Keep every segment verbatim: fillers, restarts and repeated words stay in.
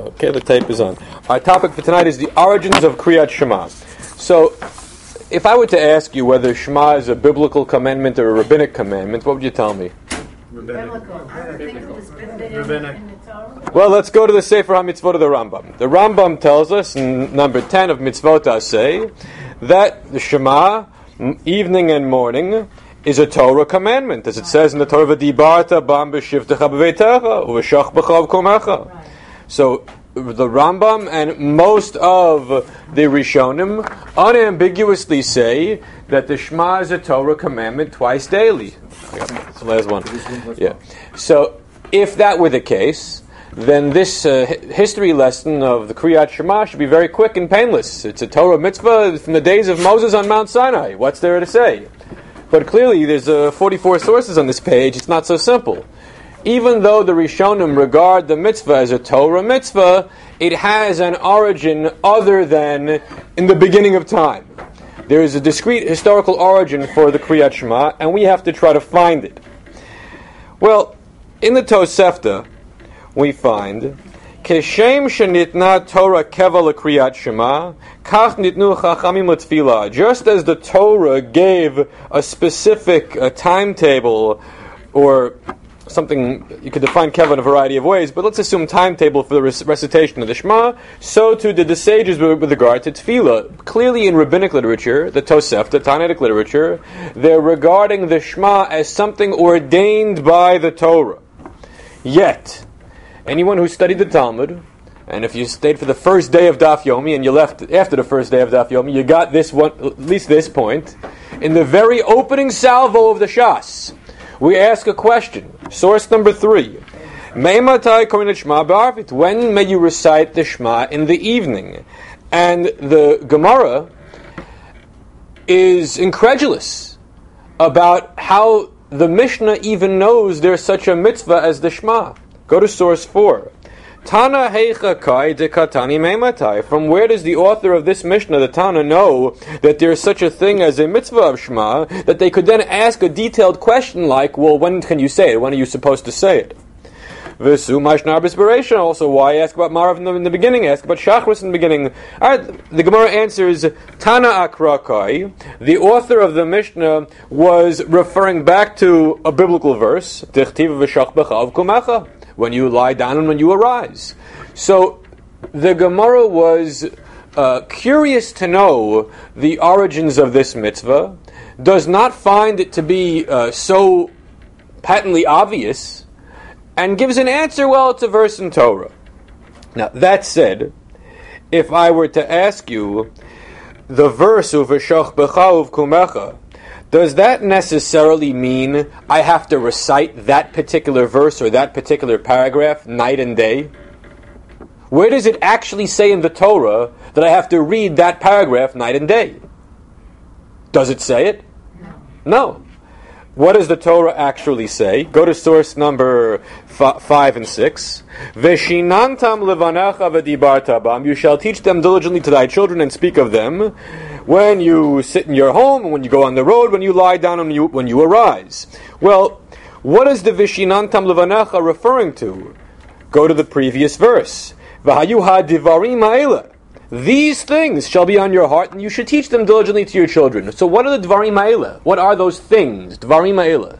Okay, the tape is on. Our topic for tonight is the origins of Kriyat Shema. So, if I were to ask you whether Shema is a biblical commandment or a rabbinic commandment, what would you tell me? Rabbinic. Rabbinic. Well, let's go to the Sefer HaMitzvot of the Rambam. The Rambam tells us in number ten of Mitzvot Aseh that the Shema, evening and morning, is a Torah commandment, as it says in the Torah, "V'dibarta bam b'shivtecha b'veitecha u'v'shach b'chav komecha." So the Rambam and most of the Rishonim unambiguously say that the Shema is a Torah commandment twice daily. That's the last one. Yeah. So if that were the case, then this uh, history lesson of the Kriyat Shema should be very quick and painless. It's a Torah mitzvah from the days of Moses on Mount Sinai. What's there to say? But clearly there's uh, forty-four sources on this page. It's not so simple. Even though the Rishonim regard the mitzvah as a Torah mitzvah, it has an origin other than in the beginning of time. There is a discrete historical origin for the Kriyat Shema, and we have to try to find it. Well, in the Tosefta, we find Keshem shenitna Torah keva lekriyat Shema, kach nitnu chachamim letfilah. Just as the Torah gave a specific uh, timetable, or something you could define keva in a variety of ways, but let's assume timetable for the rec- recitation of the Shema, so too did the sages with, with regard to tefillah. Clearly in rabbinic literature, the Tosefta, Tanaitic literature, they're regarding the Shema as something ordained by the Torah. Yet, anyone who studied the Talmud, and if you stayed for the first day of Daf Yomi and you left after the first day of Daf Yomi, you got this one, at least this point. In the very opening salvo of the Shas, we ask a question. Source number three. When may you recite the Shema in the evening? And the Gemara is incredulous about how the Mishnah even knows there's such a mitzvah as the Shema. Go to source four. Tana heicha kai de katani meimatai. From where does the author of this Mishnah, the Tana, know that there is such a thing as a mitzvah of Shema, that they could then ask a detailed question like, well, when can you say it? When are you supposed to say it? V'su mashnar b'spiration. Also, why ask about Marav in the, in the beginning? Ask about Shachris in the beginning. All right, the Gemara answers, Tana akra kai. The author of the Mishnah was referring back to a biblical verse, Tichtiv v'shach b'chav kumecha. When you lie down and when you arise. So the Gemara was uh, curious to know the origins of this mitzvah, does not find it to be uh, so patently obvious, and gives an answer, well, it's a verse in Torah. Now, that said, if I were to ask you, the verse, Uveshach b'cha uvkumecha, does that necessarily mean I have to recite that particular verse or that particular paragraph night and day? Where does it actually say in the Torah that I have to read that paragraph night and day? Does it say it? No. What does the Torah actually say? Go to source number f- five and six. Veshinantam levanecha v'dibarta bam. You shall teach them diligently to thy children and speak of them when you sit in your home, when you go on the road, when you lie down, and when you, when you arise. Well, what is the Vishinantam levanecha referring to? Go to the previous verse. V'hayu hadivarim ha'ela. These things shall be on your heart, and you should teach them diligently to your children. So what are the Dvarim Ha'ela? What are those things? Dvarim Ha'ela.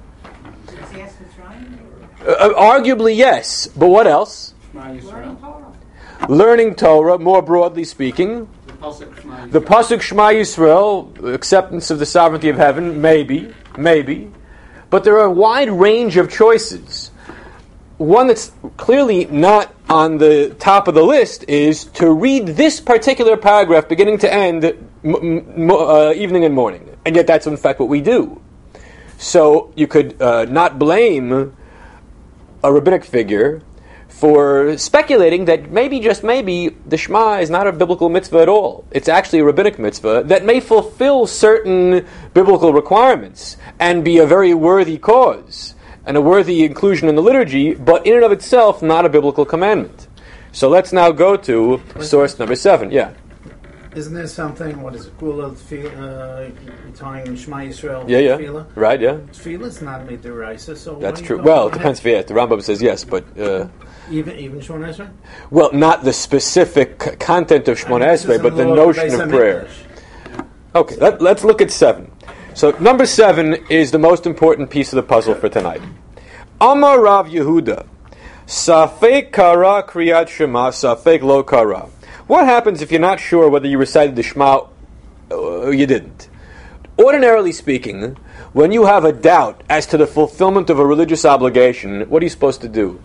Uh, arguably, yes. But what else? Learning Torah. Learning Torah, more broadly speaking. The Pasuk Shema Yisrael, acceptance of the sovereignty of heaven, maybe, maybe. But there are a wide range of choices. One that's clearly not on the top of the list is to read this particular paragraph beginning to end m- m- uh, evening and morning. And yet that's in fact what we do. So you could uh, not blame a rabbinic figure for speculating that maybe, just maybe, the Shema is not a biblical mitzvah at all. It's actually a rabbinic mitzvah that may fulfill certain biblical requirements and be a very worthy cause and a worthy inclusion in the liturgy, but in and of itself, not a biblical commandment. So let's now go to source number seven. Yeah. Isn't there something, what is it, Gula, uh, you're talking in Shema Yisrael? Yeah, yeah. Tefillah? Right, yeah. Tefillah is not midiraisa, so that's true. Well, it depends. Yeah, the Rambam says yes, but uh, even even Shemona Esrei. Well, not the specific c- content of Shemona Esrei, but the notion of prayer. Okay, let, let's look at seven. So number seven is the most important piece of the puzzle for tonight. Amar Rav Yehuda, Safek kara kriyat Shema, Safek lo kara. What happens if you're not sure whether you recited the Shema or you didn't? Ordinarily speaking, when you have a doubt as to the fulfillment of a religious obligation, what are you supposed to do?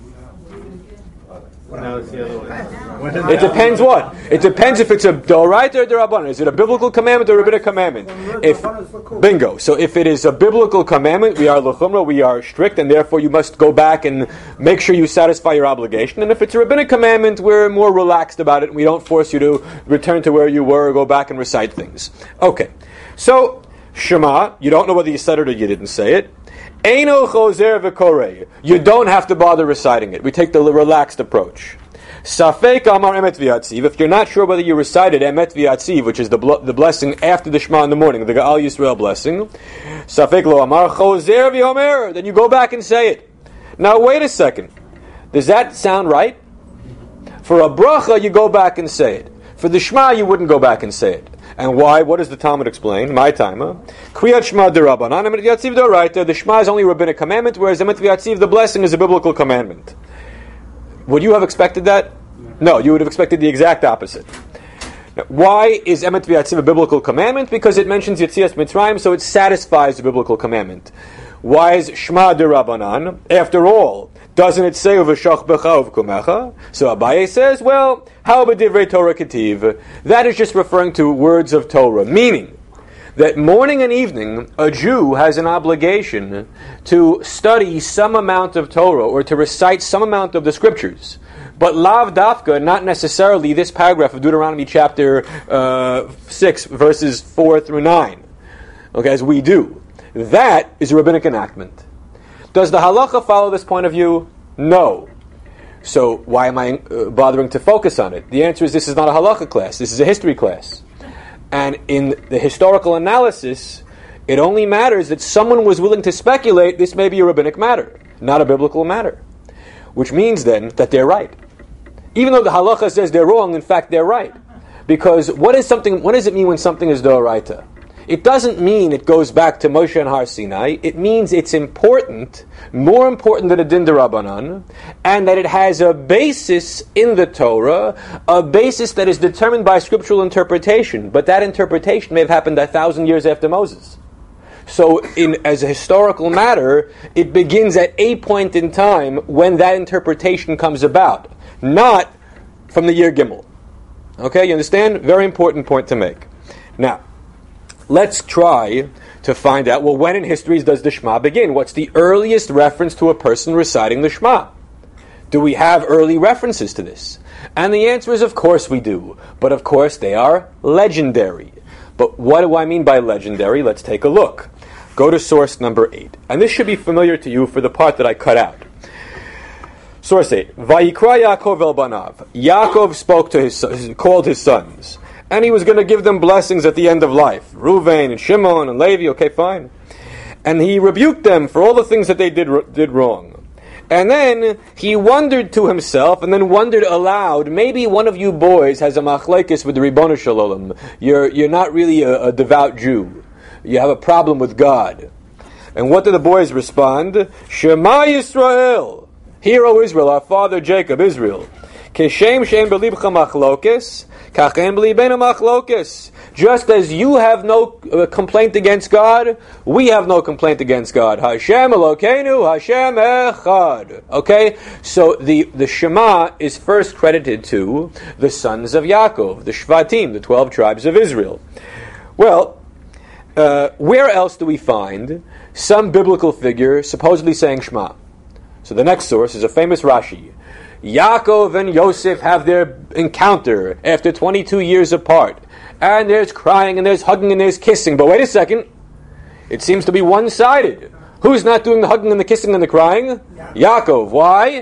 No, it's the other way. It depends what? It depends if it's a doraita or derabbanan. Is it a biblical commandment or a rabbinic commandment? If bingo. So if it is a biblical commandment, we are l'chumra, we are strict, and therefore you must go back and make sure you satisfy your obligation. And if it's a rabbinic commandment, we're more relaxed about it, and we don't force you to return to where you were or go back and recite things. Okay. So Shema, you don't know whether you said it or you didn't say it. Eino chozer v'korei. You don't have to bother reciting it. We take the relaxed approach. Safek amar emet v'yatziv. If you're not sure whether you recited emet v'yatziv, which is the bl- the blessing after the Shema in the morning, the Ga'al Yisrael blessing, Safek lo amar chozer v'yomer. Then you go back and say it. Now wait a second. Does that sound right? For a bracha, you go back and say it. For the Shema, you wouldn't go back and say it. And why? What does the Talmud explain? My timer. Kriyat Shema derabanan, emet v'yatziv d'oraita. The Shema is only a rabbinic commandment, whereas emet v'yatziv, the blessing, is a biblical commandment. Would you have expected that? No, you would have expected the exact opposite. Now, why is emet v'yatziv a biblical commandment? Because it mentions Yetzias Mitzrayim, so it satisfies the biblical commandment. Why is Shema derabanan? After all, doesn't it say uv'shach b'cha uv'kumecha? So Abaye says, well, how about divrei Torah ketiv? That is just referring to words of Torah, meaning that morning and evening a Jew has an obligation to study some amount of Torah or to recite some amount of the scriptures. But lav dafka, not necessarily this paragraph of Deuteronomy chapter uh, six, verses four through nine, okay, as we do. That is a rabbinic enactment. Does the halacha follow this point of view? No. So why am I uh, bothering to focus on it? The answer is this is not a halacha class. This is a history class. And in the historical analysis, it only matters that someone was willing to speculate this may be a rabbinic matter, not a biblical matter. Which means then that they're right. Even though the halacha says they're wrong, in fact they're right. Because what is something? What does it mean when something is d'oraita? It doesn't mean it goes back to Moshe and Har Sinai. It means it's important, more important than a din d'Rabbanan, and that it has a basis in the Torah, a basis that is determined by scriptural interpretation. But that interpretation may have happened a thousand years after Moses. So, in, as a historical matter, it begins at a point in time when that interpretation comes about, not from the year Gimel. Okay, you understand? Very important point to make. Now, let's try to find out, well, when in history does the Shema begin? What's the earliest reference to a person reciting the Shema? Do we have early references to this? And the answer is, of course we do. But of course they are legendary. But what do I mean by legendary? Let's take a look. Go to source number eight. And this should be familiar to you for the part that I cut out. Source eight. Vayikra Yaakov el banav. Yaakov spoke to his, called his sons. And he was going to give them blessings at the end of life. Reuven and Shimon and Levi, okay, fine. And he rebuked them for all the things that they did did wrong. And then he wondered to himself, and then wondered aloud, maybe one of you boys has a machlekes with the Ribono Shel Olam. You're, you're not really a, a devout Jew. You have a problem with God. And what did the boys respond? Shema Yisrael. Hear, O Israel, our father Jacob, Israel. Keshem shem belibcha machlokes. Just as you have no uh, complaint against God, we have no complaint against God. Hashem Elokeinu, Hashem Echad. Okay? So the, the Shema is first credited to the sons of Yaakov, the Shvatim, the twelve tribes of Israel. Well, uh, where else do we find some biblical figure supposedly saying Shema? So the next source is a famous Rashi. Yaakov and Yosef have their encounter after twenty-two years apart. And there's crying, and there's hugging, and there's kissing. But wait a second. It seems to be one-sided. Who's not doing the hugging and the kissing and the crying? Yaakov. Why?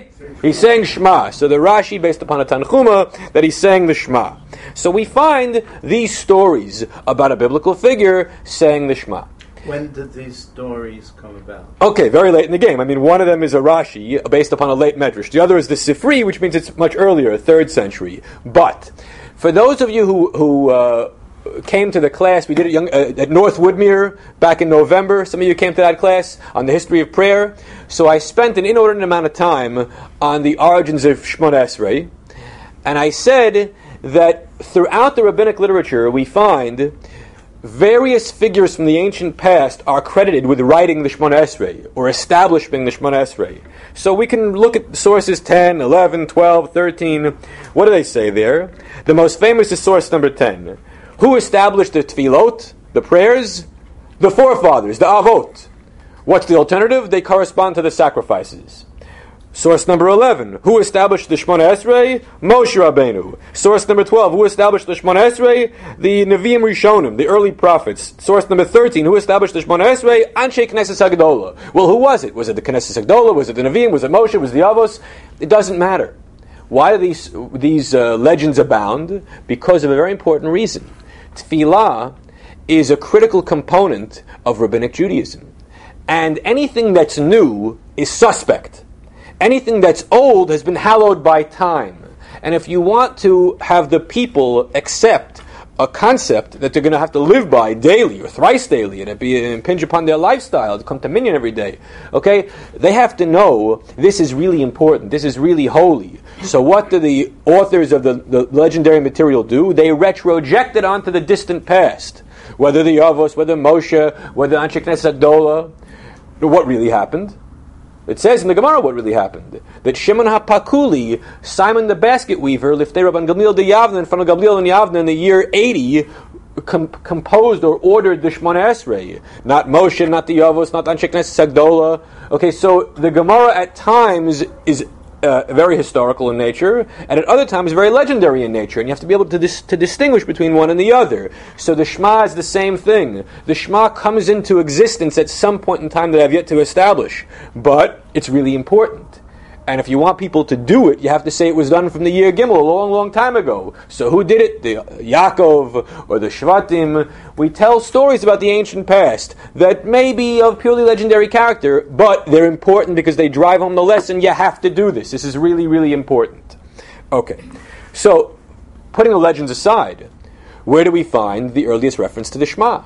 He's saying Shema. So the Rashi, based upon a Tanchuma, that he's saying the Shema. So we find these stories about a biblical figure saying the Shema. When did these stories come about? Okay, very late in the game. I mean, one of them is a Rashi, based upon a late Medrash. The other is the Sifri, which means it's much earlier, third century. But, for those of you who... who uh, came to the class, we did it young, uh, at North Woodmere back in November. Some of you came to that class on the history of prayer. So I spent an inordinate amount of time on the origins of Shemona Esrei. And I said that throughout the rabbinic literature we find various figures from the ancient past are credited with writing the Shemona Esrei or establishing the Shemona Esrei. So we can look at sources ten, eleven, twelve, thirteen. What do they say there? The most famous is source number ten. Who established the tefillot, the prayers? The forefathers, the avot. What's the alternative? They correspond to the sacrifices. Source number eleven. Who established the Shemona Esrei? Moshe Rabbeinu. Source number twelve. Who established the Shemona Esrei? The Nevi'im Rishonim, the early prophets. Source number thirteen. Who established the Shemona Esrei? Anshe Knesset Hagdola. Well, who was it? Was it the Knesset Hagdola? Was it the Nevi'im? Was it Moshe? Was it the Avos? It doesn't matter. Why do these, these uh, legends abound? Because of a very important reason. Tefillah is a critical component of Rabbinic Judaism. And anything that's new is suspect. Anything that's old has been hallowed by time. And if you want to have the people accept a concept that they're going to have to live by daily or thrice daily, and it be impinge upon their lifestyle to come to minyan every day, okay, they have to know this is really important, this is really holy. So what do the authors of the, the legendary material do? They retroject it onto the distant past. Whether the Avos, whether Moshe, whether Anshe Knesset Hagdola. What really happened? It says in the Gemara what really happened. That Shimon HaPakuli, Simon the basket weaver, Liftei Rabban Gamliel de Yavne, in front of Gamliel and Yavne in the year eighty, com- composed or ordered the Shemona Esrei. Not Moshe, not the Avos, not Anshe Knesset Hagdola. Okay, so the Gemara at times is uh, very historical in nature, and at other times very legendary in nature, and you have to be able to dis- to distinguish between one and the other. So the Shema is the same thing. The Shema comes into existence at some point in time that I've yet to establish, but it's really important. And if you want people to do it, you have to say it was done from the year Gimel, a long, long time ago. So who did it? The Yaakov or the Shvatim. We tell stories about the ancient past that may be of purely legendary character, but they're important because they drive home the lesson. You have to do this. This is really, really important. Okay. So, putting the legends aside, where do we find the earliest reference to the Shema?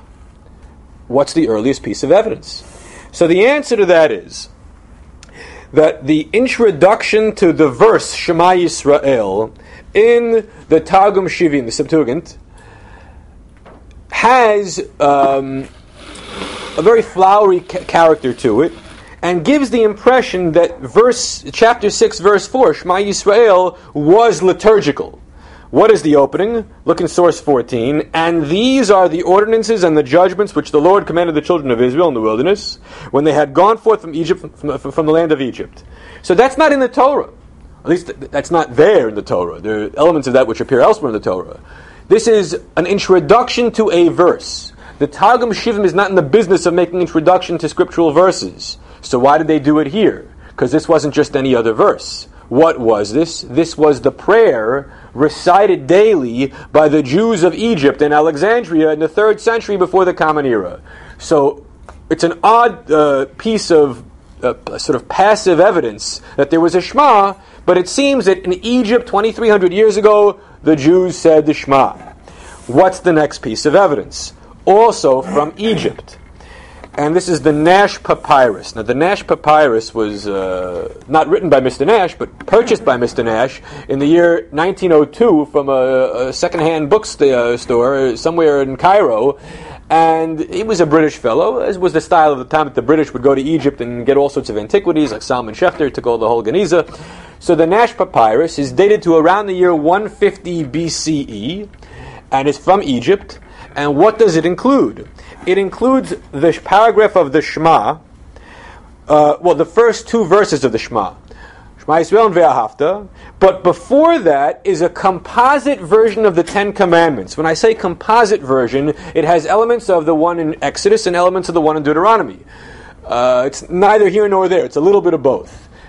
What's the earliest piece of evidence? So the answer to that is that the introduction to the verse Shema Yisrael in the Targum Shivim, the Septuagint, has um, a very flowery ca- character to it, and gives the impression that verse chapter six, verse four, Shema Yisrael, was liturgical. What is the opening? Look in source fourteen. And these are the ordinances and the judgments which the Lord commanded the children of Israel in the wilderness when they had gone forth from Egypt, from, from the land of Egypt. So that's not in the Torah. At least that's not there in the Torah. There are elements of that which appear elsewhere in the Torah. This is an introduction to a verse. The Targum Shivim is not in the business of making introduction to scriptural verses. So why did they do it here? Because this wasn't just any other verse. What was this? This was the prayer recited daily by the Jews of Egypt and Alexandria in the third century before the Common Era. So it's an odd uh, piece of uh, sort of passive evidence that there was a Shema, but it seems that in Egypt twenty-three hundred years ago, the Jews said the Shema. What's the next piece of evidence? Also from Egypt. And this is the Nash Papyrus. Now, the Nash Papyrus was uh, not written by Mister Nash, but purchased by Mister Nash in the year nineteen oh two from a, a second-hand bookstore somewhere in Cairo. And he was a British fellow, as was the style of the time that the British would go to Egypt and get all sorts of antiquities, like Salman Schefter took all the whole Geniza. So the Nash Papyrus is dated to around the year one fifty B C E, and is from Egypt. And what does it include? It includes the paragraph of the Shema, uh, well, the first two verses of the Shema, Shema Yisrael and Ve'ahavta, but before that is a composite version of the Ten Commandments. When I say composite version, it has elements of the one in Exodus and elements of the one in Deuteronomy. Uh, it's neither here nor there, it's a little bit of both.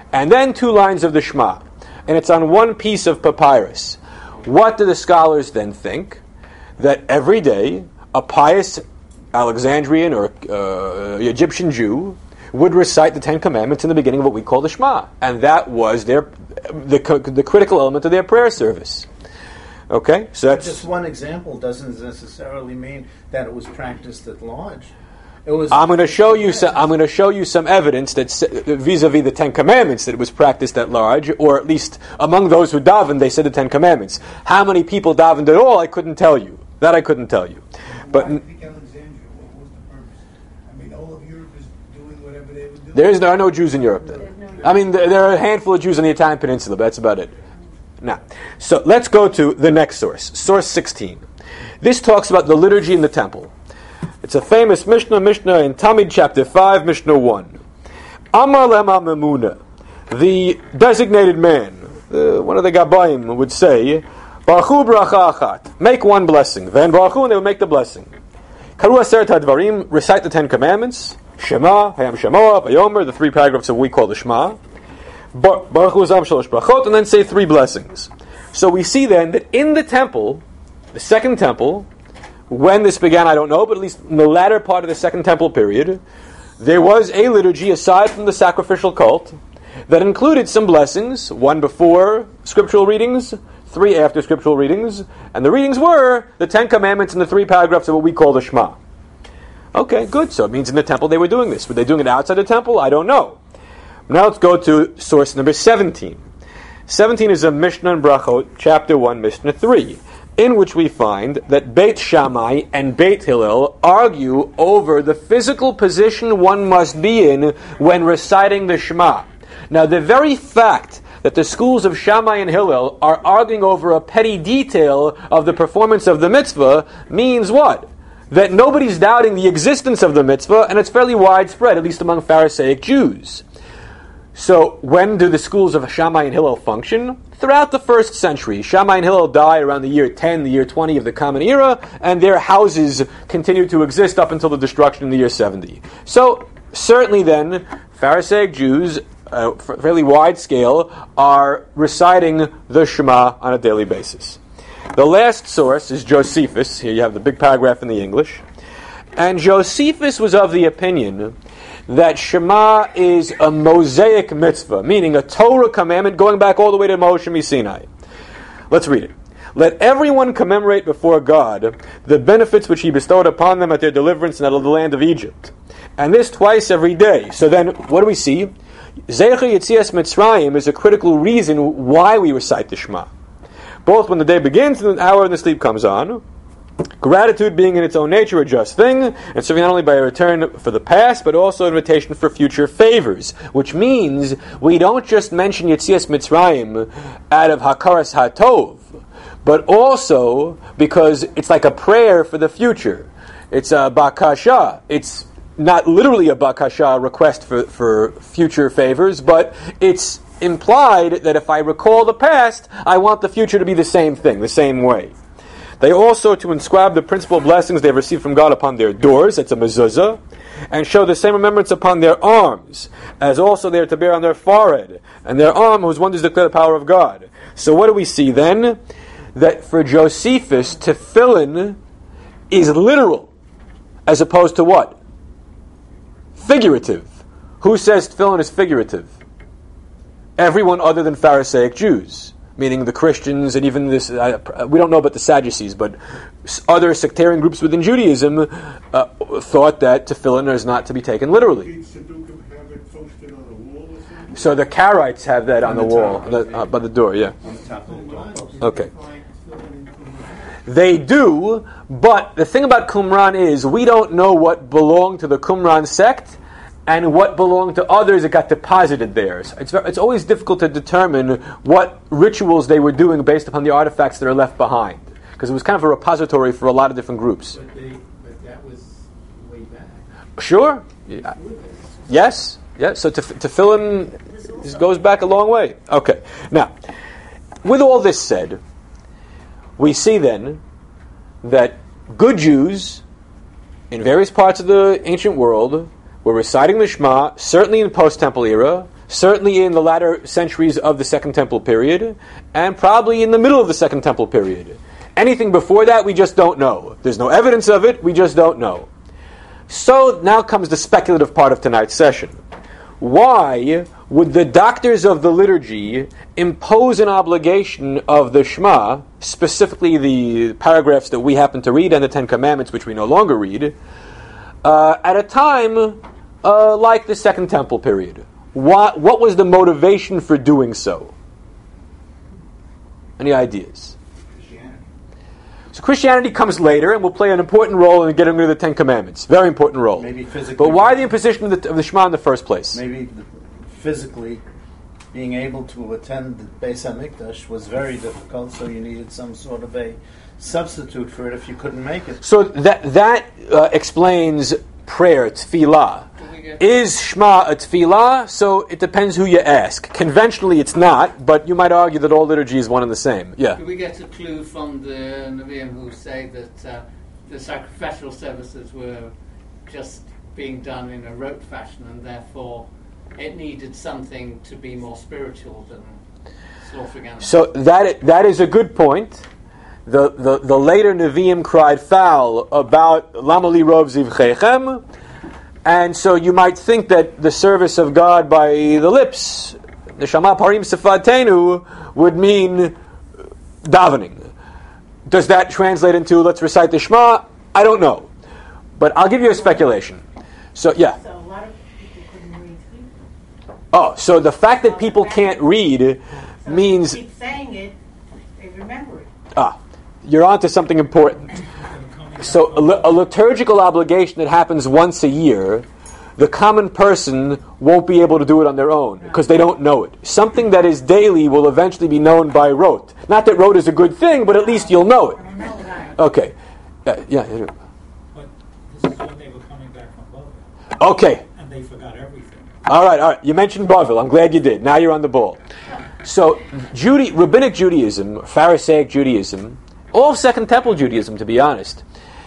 and then two lines of the Shema. And it's on one piece of papyrus. What do the scholars then think? That every day a pious Alexandrian or uh, Egyptian Jew would recite the Ten Commandments in the beginning of what we call the Shema. And that was their the, the critical element of their prayer service. Okay, so that's just one example doesn't necessarily mean that it was practiced at large. It was. I'm going to show you. Some, I'm going to show you some evidence that vis-a-vis the Ten Commandments that it was practiced at large, or at least among those who davened, they said the Ten Commandments. How many people davened at all? I couldn't tell you. That I couldn't tell you. But Why pick Alexandria? What was the purpose? I mean, all of Europe is doing whatever they would do. There is there are no Jews in Europe then. I mean, there, there are a handful of Jews on the Italian peninsula, but that's about it. Now, so let's go to the next source, source sixteen. This talks about the liturgy in the temple. It's a famous Mishnah, Mishnah in Tamid chapter five, Mishnah one. Amar lema memuna, the designated man, uh, one of the Gabayim would say, Baruchu bracha achat, make one blessing. Then Baruchu, and they would make the blessing. Karu aseret hadvarim, recite the Ten Commandments. Shema, Hayam Shemoah, Vayomer, the three paragraphs of what we call the Shema. Baruch Hu Zam Shalosh Brachot, and then say three blessings. So we see then that in the temple, the second temple, when this began, I don't know, but at least in the latter part of the second temple period, there was a liturgy aside from the sacrificial cult that included some blessings, one before scriptural readings, three after scriptural readings, and the readings were the Ten Commandments and the three paragraphs of what we call the Shema. Okay, good. So it means in the temple they were doing this. Were they doing it outside the temple? I don't know. Now let's go to source number seventeen. seventeen is a Mishnah in Brachot, chapter one, Mishnah three, in which we find that Beit Shammai and Beit Hillel argue over the physical position one must be in when reciting the Shema. Now, the very fact that the schools of Shammai and Hillel are arguing over a petty detail of the performance of the mitzvah means what? That nobody's doubting the existence of the mitzvah, and it's fairly widespread, at least among Pharisaic Jews. So, when do the schools of Shammai and Hillel function? Throughout the first century. Shammai and Hillel die around the year ten, the year twenty of the Common Era, and their houses continue to exist up until the destruction in the year seventy. So, certainly then, Pharisaic Jews, uh, fairly wide scale, are reciting the Shema on a daily basis. The last source is Josephus. Here you have the big paragraph in the English. And Josephus was of the opinion that Shema is a Mosaic mitzvah, meaning a Torah commandment going back all the way to Moshe Sinai. Let's read it. Let everyone commemorate before God the benefits which He bestowed upon them at their deliverance out of the land of Egypt. And this twice every day. So then, what do we see? Zecher Yetzias Mitzrayim is a critical reason why we recite the Shema. Both when the day begins and the hour when the sleep comes on. Gratitude being in its own nature a just thing, and serving not only by a return for the past, but also invitation for future favors. Which means we don't just mention Yetzias Mitzrayim out of Hakaras HaTov, but also because it's like a prayer for the future. It's a bakasha. It's not literally a bakasha, a request for, for future favors, but it's implied that if I recall the past, I want the future to be the same thing, the same way. They also to inscribe the principal blessings they have received from God upon their doors, that's a mezuzah, and show the same remembrance upon their arms, as also they are to bear on their forehead, and their arm whose wonders declare the power of God. So what do we see then? That for Josephus, tefillin is literal, as opposed to what? Figurative. Who says tefillin is figurative? Everyone other than Pharisaic Jews. Meaning the Christians and even this, uh, we don't know about the Sadducees, but other sectarian groups within Judaism uh, thought that tefillin is not to be taken literally. So the Karaites have that on, on the, the wall, on the, uh, by the door, yeah. On the top of the door. Okay. They do, but the thing about Qumran is we don't know what belonged to the Qumran sect and what belonged to others that got deposited there. So it's, it's always difficult to determine what rituals they were doing based upon the artifacts that are left behind. Because it was kind of a repository for a lot of different groups. But, they, but that was way back. Sure. Yeah. Yes. Yeah. So tef- tefillin this goes back a long way. Okay. Now, with all this said, we see then that good Jews in various parts of the ancient world were reciting the Shema, certainly in the post-temple era, certainly in the latter centuries of the Second Temple period, and probably in the middle of the Second Temple period. Anything before that, we just don't know. There's no evidence of it, we just don't know. So now comes the speculative part of tonight's session. Why would the doctors of the liturgy impose an obligation of the Shema, specifically the paragraphs that we happen to read and the Ten Commandments, which we no longer read, uh, at a time uh, like the Second Temple period? What, what was the motivation for doing so? Any ideas? Christianity. So Christianity comes later and will play an important role in getting rid of the Ten Commandments. Very important role. Maybe physically. But why the imposition of the, of the Shema in the first place? Maybe the, physically being able to attend the Beis HaMikdash was very difficult, so you needed some sort of a substitute for it if you couldn't make it. So that that uh, explains prayer, tefillah. Is Shema a tefillah? So it depends who you ask. Conventionally it's not, but you might argue that all liturgy is one and the same. Yeah. Do we get a clue from the Nevi'im who say that uh, the sacrificial services were just being done in a rote fashion and therefore it needed something to be more spiritual than slaughtering animals? So that that is a good point. The the, the later Nevi'im cried foul about Lama li rov zivchechem. And so you might think that the service of God by the lips, Neshama parim sefatenu, would mean davening. Does that translate into let's recite the Shema? I don't know. But I'll give you a speculation. So, yeah. So a lot of people couldn't read either. Oh, so the fact that people can't read So means... if you keep saying it, they remember it. Ah, you're onto something important. So a, li- a liturgical obligation that happens once a year, the common person won't be able to do it on their own because they don't know it. Something that is daily will eventually be known by rote. Not that rote is a good thing, but at least you'll know it. I don't know that. Okay. Uh, yeah. yeah. But this is when they were coming back from Babel, Okay. and they forgot everything. All right, all right. You mentioned Bavel. I'm glad you did. Now you're on the ball. So, Judy, Rabbinic Judaism, Pharisaic Judaism, all Second Temple Judaism, to be honest,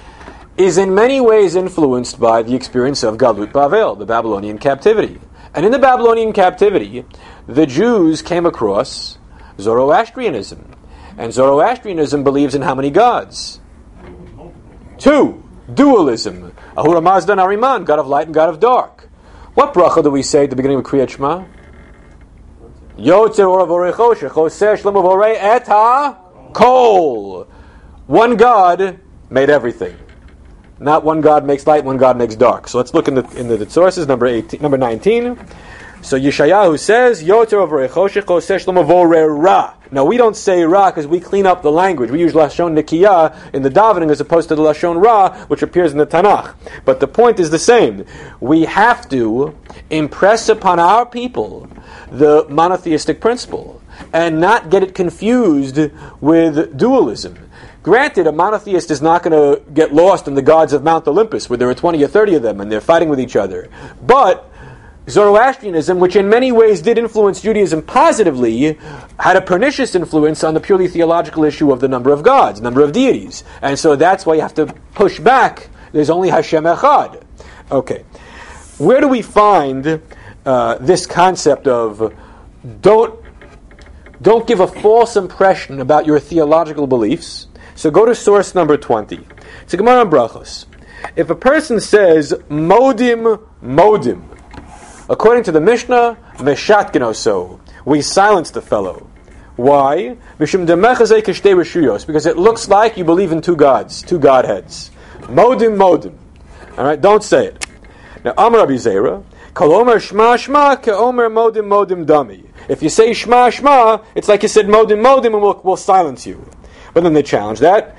is in many ways influenced by the experience of Galut Bavel, the Babylonian captivity. And in the Babylonian captivity, the Jews came across Zoroastrianism. And Zoroastrianism believes in how many gods? Two. Dualism. Ahura Mazda Nariman, God of light and God of dark. What bracha do we say at the beginning of Kriyat Shema? Yotzer Orav Orecho Shechoseh Shlem Vorei Et HaKol. One God made everything. Not one God makes light, one God makes dark. So let's look in the in the, the sources, number eighteen, number nineteen. So Yeshayahu says, Yoter of Rechoshech Oseh Shlomo Vorei Ra. Now we don't say Ra because we clean up the language. We use Lashon Nikiyah in the davening as opposed to the Lashon Ra, which appears in the Tanakh. But the point is the same. We have to impress upon our people the monotheistic principle and not get it confused with dualism. Granted, a monotheist is not going to get lost in the gods of Mount Olympus, where there are twenty or thirty of them, and they're fighting with each other. But Zoroastrianism, which in many ways did influence Judaism positively, had a pernicious influence on the purely theological issue of the number of gods, number of deities. And so that's why you have to push back. There's only Hashem Echad. Okay. Where do we find uh, this concept of don't, don't give a false impression about your theological beliefs? So go to source number twenty. It's a Gemara in Brachos. If a person says, Modim, Modim, according to the Mishnah, Meshatgenoso, we silence the fellow. Why? Because it looks like you believe in two gods, two godheads. Modim, Modim. Alright, don't say it. Now, Amar Rabbi Zera, Kol Omer Shma Shma, Ke Omer Modim, Modim Dami. If you say Shma Shma, it's like you said Modim, Modim, and we'll, we'll silence you. But then they challenge that.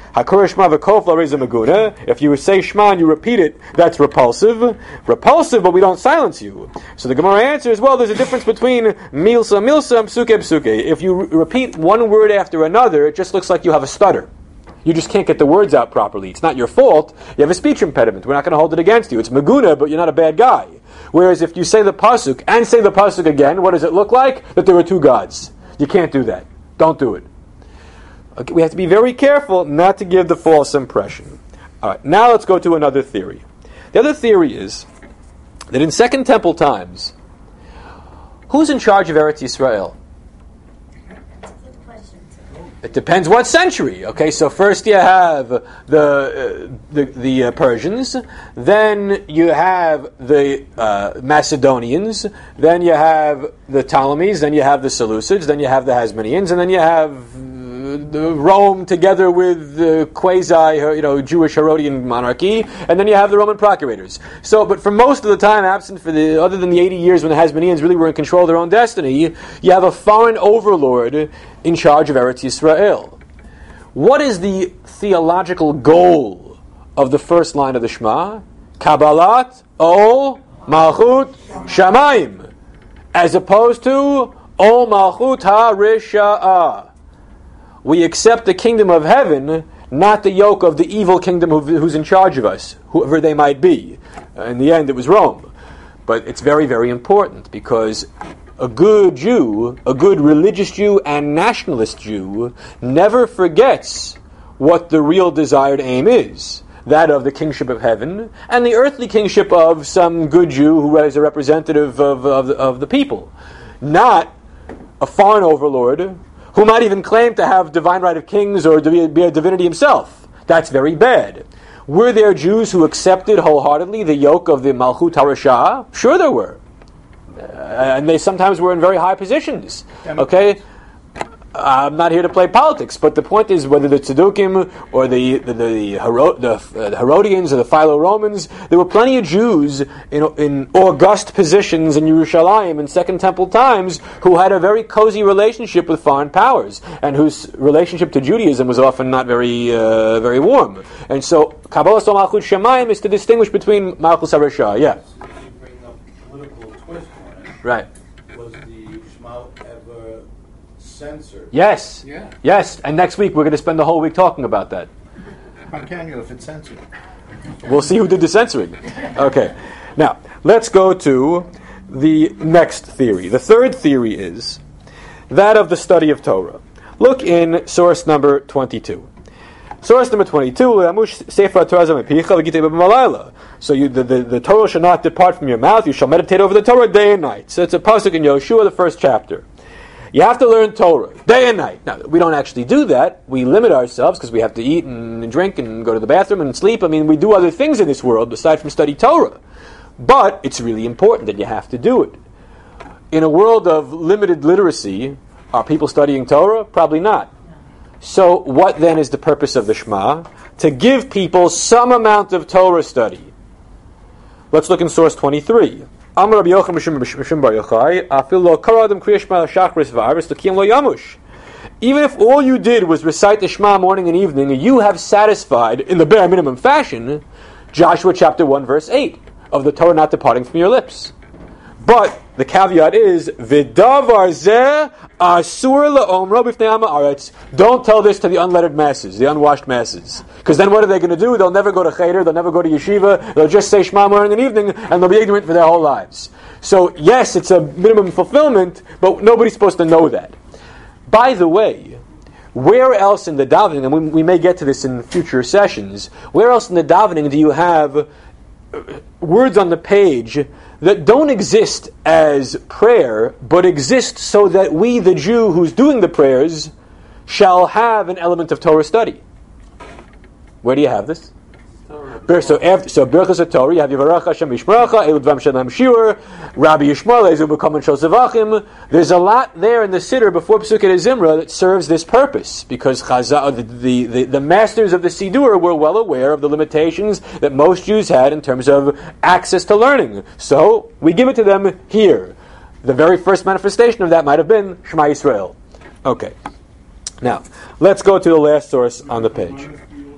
If you say Shema and you repeat it, that's repulsive. Repulsive, but we don't silence you. So the Gemara answers, well, there's a difference between milsa, milsa, and psuke, psuke. If you re- repeat one word after another, it just looks like you have a stutter. You just can't get the words out properly. It's not your fault. You have a speech impediment. We're not going to hold it against you. It's maguna, but you're not a bad guy. Whereas if you say the pasuk and say the pasuk again, what does it look like? That there are two gods. You can't do that. Don't do it. Okay, we have to be very careful not to give the false impression. All right, now let's go to another theory. The other theory is that in Second Temple times, Who's in charge of Eretz Yisrael? That's a good question. It depends what century. Okay, so first you have the uh, the, the uh, Persians, then you have the uh, Macedonians, then you have the Ptolemies, then you have the Seleucids, then you have the Hasmoneans, and then you have the Rome together with the quasi, you know, Jewish Herodian monarchy, and then you have the Roman procurators. So, but for most of the time, absent for the other than the eighty years when the Hasmoneans really were in control of their own destiny, you have a foreign overlord in charge of Eretz Yisrael. What is the theological goal of the first line of the Shema? Kabbalat Ol Malchut Shamayim, as opposed to Ol Malchut HaRisha'ah. We accept the kingdom of heaven, not the yoke of the evil kingdom who's in charge of us, whoever they might be. In the end, it was Rome. But it's very, very important, because a good Jew, a good religious Jew and nationalist Jew, never forgets what the real desired aim is. That of the kingship of heaven, and the earthly kingship of some good Jew who is a representative of, of, the, of the people. Not a foreign overlord who might even claim to have divine right of kings or to be, be a divinity himself. That's very bad. Were there Jews who accepted wholeheartedly the yoke of the Malchut HaRasha'ah? Sure there were. Uh, and they sometimes were in very high positions. Okay? I'm not here to play politics, but the point is, whether the Tzedukim or the the, the, Hero, the, uh, the Herodians or the Philo-Romans, there were plenty of Jews in, in august positions in Yerushalayim in Second Temple times who had a very cozy relationship with foreign powers, and whose relationship to Judaism was often not very uh, very warm. And so, Kabbalah Sol Malchut Shamayim is to distinguish between Malchus HaRasha'ah. Yeah. You bring up political twist on it. Right. Was the Shema ever censored? Yes. Yeah. Yes. And next week we're going to spend the whole week talking about that. How can you if it's censored? We'll see who did the censoring. Okay. Now, let's go to the next theory. The third theory is that of the study of Torah. Look in source number twenty-two. Source number twenty-two, so you, the, the, the Torah shall not depart from your mouth, you shall meditate over the Torah day and night. So it's a pasuk in Yoshua, the first chapter. You have to learn Torah, day and night. Now, we don't actually do that. We limit ourselves because we have to eat and drink and go to the bathroom and sleep. I mean, we do other things in this world aside from study Torah. But it's really important that you have to do it. In a world of limited literacy, are people studying Torah? Probably not. So what then is the purpose of the Shema? To give people some amount of Torah study. Let's look in source twenty-three. Amar Rabbi Yochanan Mishum Bar Yochai, Afil lo kara adam kriya Shema shachris v'aris l'kiyam lo yamush. Even if all you did was recite the Shema morning and evening, you have satisfied, in the bare minimum fashion, Joshua chapter one verse eight, of the Torah not departing from your lips. But the caveat is, V'davar zeh asur la'omro b'fnei am haaretz. Don't tell this to the unlettered masses, the unwashed masses. Because then what are they going to do? They'll never go to cheder, they'll never go to yeshiva, they'll just say Shema morning and evening, and they'll be ignorant for their whole lives. So yes, it's a minimum fulfillment, but nobody's supposed to know that. By the way, where else in the davening, and we, we may get to this in future sessions, where else in the davening do you have words on the page that don't exist as prayer, but exist so that we, the Jew who's doing the prayers, shall have an element of Torah study? Where do you have this? Torah. So, after, so Birchas Torah, you have Yivarach Hashem Yishmaracha, Elu Dvam Shalem Shiur, Rabbi Yishmael, Ezu B'Kol Shel Zevachim. There's a lot there in the Siddur before Pesukei Zimra that serves this purpose, because Chazal, the, the, the, the masters of the Siddur were well aware of the limitations that most Jews had in terms of access to learning. So we give it to them here. The very first manifestation of that might have been Shema Yisrael. Okay. Now, let's go to the last source on the page.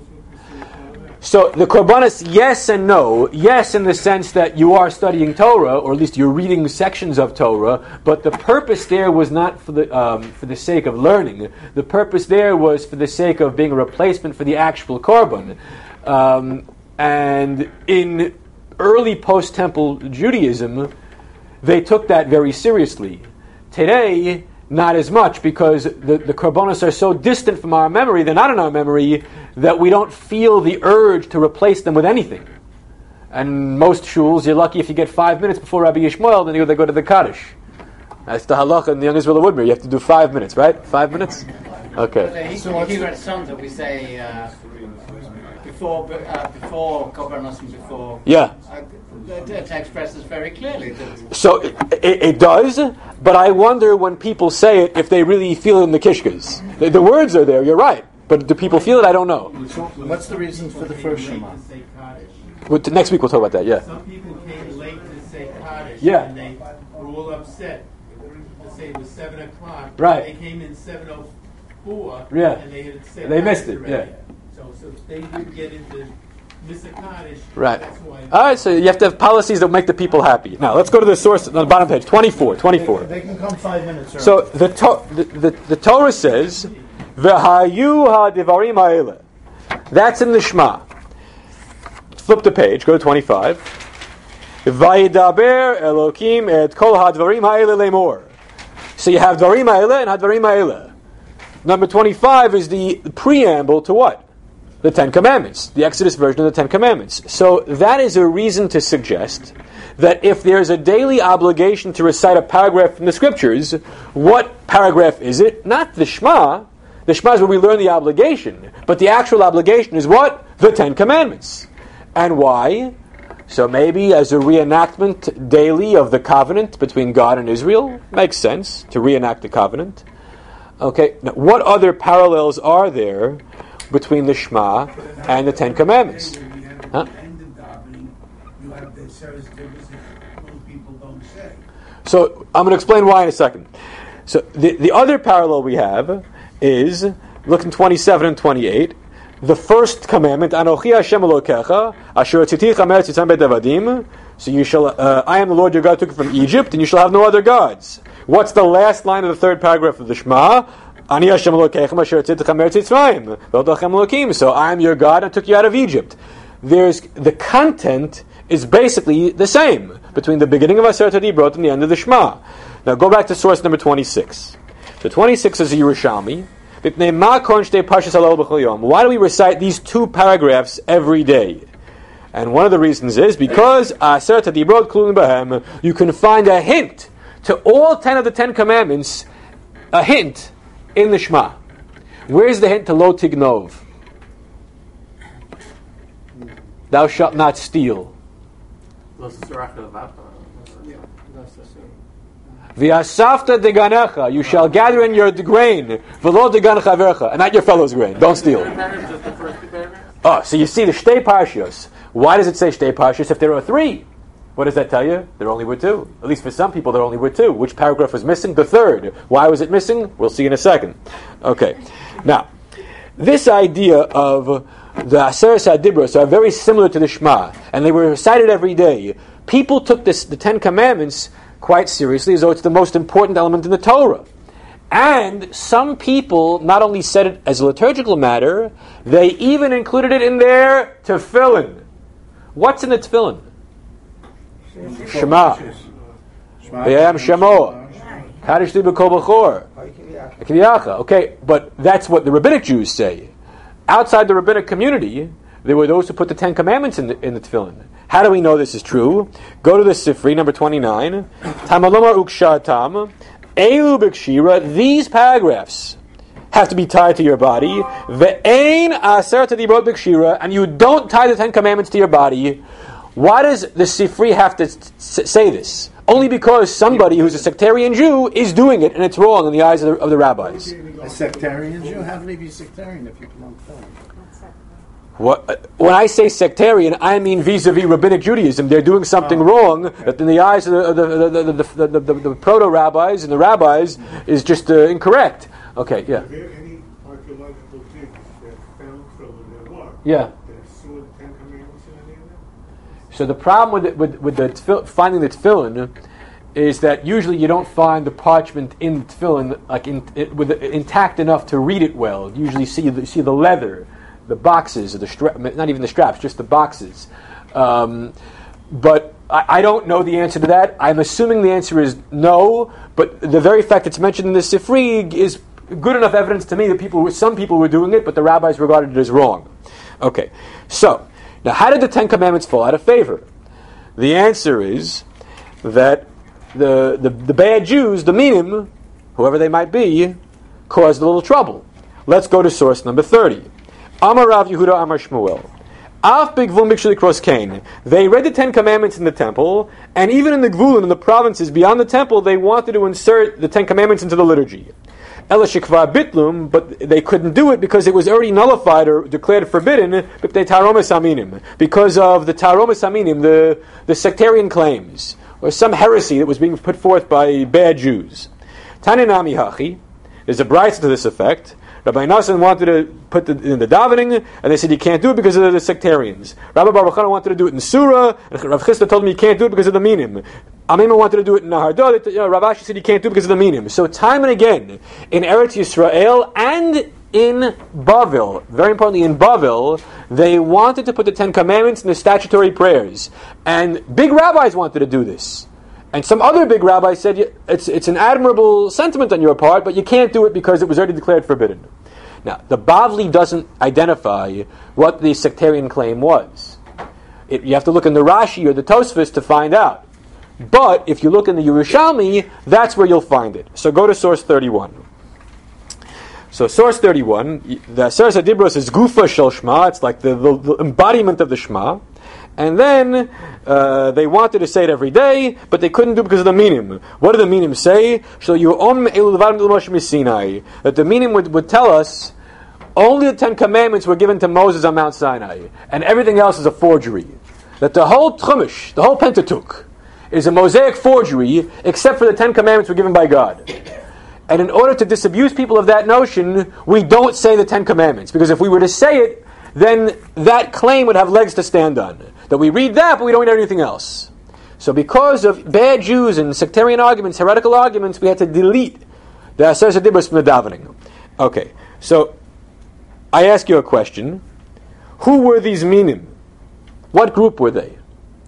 So the Korbanos, yes and no. Yes, in the sense that you are studying Torah, or at least you're reading sections of Torah, but the purpose there was not for the um, for the sake of learning. The purpose there was for the sake of being a replacement for the actual Korban. Um, and in early post-temple Judaism, they took that very seriously. Today, not as much, because the, the Korbanos are so distant from our memory, they're not in our memory, that we don't feel the urge to replace them with anything. And most shuls, you're lucky if you get five minutes before Rabbi Yishmael, then you they go to the Kaddish. That's the halacha in the Young Israel of Woodbury. You have to do five minutes, right? Five minutes? Okay. He, So what's he the- read Santa, we say uh, before uh, before Kobarnos and before. Yeah. Uh, the, the text expresses very clearly that. So it, it, it does, but I wonder when people say it if they really feel it in the kishkas. The, the words are there, you're right. But do people feel it? I don't know. What's the reason for the first Shema? But next week we'll talk about that, yeah. Some people came late to say Kaddish, Yeah. and they were all upset. Let's say it was seven o'clock. Right. They came in seven oh four. Yeah. And they had said They missed Kaddish it, already. yeah. So, so they didn't get into miss a Kaddish. Right. That's why. All right, so you have to have policies that make the people happy. Now, let's go to the source on the bottom page, twenty-four. twenty-four. They, they can come five minutes early. So the, to- the, the, the Torah says, V'hayu ha'divarim ha'eleh. That's in the Shema. Flip the page, go to twenty-five. Vayidaber Elokim et kol hadvarim ha'eleh lemor. So you have dvarim ha'eleh and hadvarim ha'eleh. Number twenty-five is the preamble to what? The Ten Commandments, the Exodus version of the Ten Commandments. So that is a reason to suggest that if there's a daily obligation to recite a paragraph from the Scriptures, what paragraph is it? Not the Shema. The Shema is where we learn the obligation, but the actual obligation is what? The Ten Commandments. And why? So maybe as a reenactment daily of the covenant between God and Israel. Makes sense to reenact the covenant. Okay, now what other parallels are there between the Shema and the Ten Commandments? Huh? End of davening, you have the service service that most people don't say. So I'm going to explain why in a second. So the, the other parallel we have is, look in twenty-seven and twenty-eight, the first commandment, Anochi Hashem Elokecha, Asher Tziticha Meretz Yitzam Bet Avadim. So you shall, uh, I am the Lord your God, took you from Egypt, and you shall have no other gods. What's the last line of the third paragraph of the Shema? Ani Hashem Elokecha, Asher Tziticha Meretz Yitzrayim, V'odachem Elokim. So I am your God, and took you out of Egypt. There's the content is basically the same between the beginning of Aseret HaDibrot and the end of the Shema. Now go back to source number twenty-six. So twenty-six is a Yerushalmi. Why do we recite these two paragraphs every day? And one of the reasons is because Aseret HaDibrot Klulin Bahem, you can find a hint to all ten of the Ten Commandments, a hint in the Shema. Where's the hint to Lo Tignov? Thou shalt not steal. V'asafta deganecha, you shall gather in your grain, v'lo degan chavercha, and not your fellow's grain. Don't steal. Oh, so you see the shtei parshios. Why does it say shtei parshios if there are three? What does that tell you? There only were two. At least for some people, there only were two. Which paragraph was missing? The third. Why was it missing? We'll see in a second. Okay. Now, this idea of the Aseret HaDibros are very similar to the Shema, and they were recited every day. People took this, the Ten Commandments quite seriously, as though it's the most important element in the Torah. And some people not only said it as a liturgical matter, they even included it in their tefillin. What's in the tefillin? Shema. V'yam Shemoah. Kaddish li b'kol b'chor. Kviyacha. Okay, but that's what the rabbinic Jews say. Outside the rabbinic community, there were those who put the Ten Commandments in the, in the tefillin. How do we know this is true? Go to the Sifri, number twenty-nine. Tamalomar ukshatam. Elu b'kshira. These paragraphs have to be tied to your body. Ve'ein aseret hadibrot b'kshira. And you don't tie the Ten Commandments to your body. Why does the Sifri have to s- say this? Only because somebody who's a sectarian Jew is doing it, and it's wrong in the eyes of the, of the rabbis. A sectarian Jew? How can he be sectarian if people don't tell him? What, when I say sectarian, I mean vis-a-vis rabbinic Judaism. They're doing something Oh, wrong okay. that in the eyes of the, the, the, the, the, the, the, the proto-rabbis and the rabbis is just uh, incorrect. Okay, yeah. Are there any archaeological things that found from the war Yeah. that saw the Ten Commandments in any of them? So the problem with the, with, with the tefil, finding the tefillin is that usually you don't find the parchment in the tefillin like in, it, with it, intact enough to read it well. You usually see the, see the leather, the boxes, or the stra- not even the straps, just the boxes. Um, but I, I don't know the answer to that. I'm assuming the answer is no. But the very fact it's mentioned in the Sifri is good enough evidence to me that people, were, some people were doing it, but the rabbis regarded it as wrong. Okay, so now how did the Ten Commandments fall out of favor? The answer is that the, the, the bad Jews, the minim, whoever they might be, caused a little trouble. Let's go to source number thirty. Amar Rav Yehuda Amar Shmuel. Af b'gvul mikshel ikros kain. They read the Ten Commandments in the temple, and even in the gvulim, in the provinces beyond the temple, they wanted to insert the Ten Commandments into the liturgy. Ela shekvar bitlum, but they couldn't do it because it was already nullified or declared forbidden because of the taromas aminim, the, the sectarian claims, or some heresy that was being put forth by bad Jews. Taninami hachi, there's a brayta to this effect. Rabbi Nassan wanted to put the, in the davening, and they said you can't do it because of the sectarians. Rabbi Baruch Chana wanted to do it in Surah, and Rav Chisda told him you can't do it because of the minim. Amima wanted to do it in Nahardo, you know, Rav Ashi said you can't do it because of the minim. So time and again, in Eretz Yisrael and in Bavel, very importantly in Bavel, they wanted to put the Ten Commandments in the statutory prayers. And big rabbis wanted to do this. And some other big rabbis said, it's it's an admirable sentiment on your part, but you can't do it because it was already declared forbidden. Now, the Bavli doesn't identify what the sectarian claim was. It, you have to look in the Rashi or the Tosfos to find out. But if you look in the Yerushalmi, that's where you'll find it. So go to source thirty-one. So source thirty-one, the Aseret HaDibros is Gufa Shel Shema, it's like the, the, the embodiment of the Shema. And then uh, they wanted to say it every day, but they couldn't do it because of the minim. What do the minim say? That the minim would, would tell us only the Ten Commandments were given to Moses on Mount Sinai, and everything else is a forgery. That the whole Chumash, the whole Pentateuch, is a Mosaic forgery, except for the Ten Commandments were given by God. And in order to disabuse people of that notion, we don't say the Ten Commandments, because if we were to say it, then that claim would have legs to stand on. That we read that, but we don't read anything else. So because of bad Jews and sectarian arguments, heretical arguments, we had to delete the Aseret HaDibros from the davening. Okay, so I ask you a question. Who were these minim? What group were they?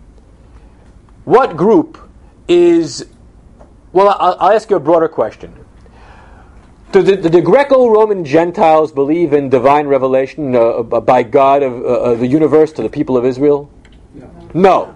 What group is... Well, I'll, I'll ask you a broader question. Do the, the, the Greco-Roman Gentiles believe in divine revelation uh, by God of uh, the universe to the people of Israel? No. No.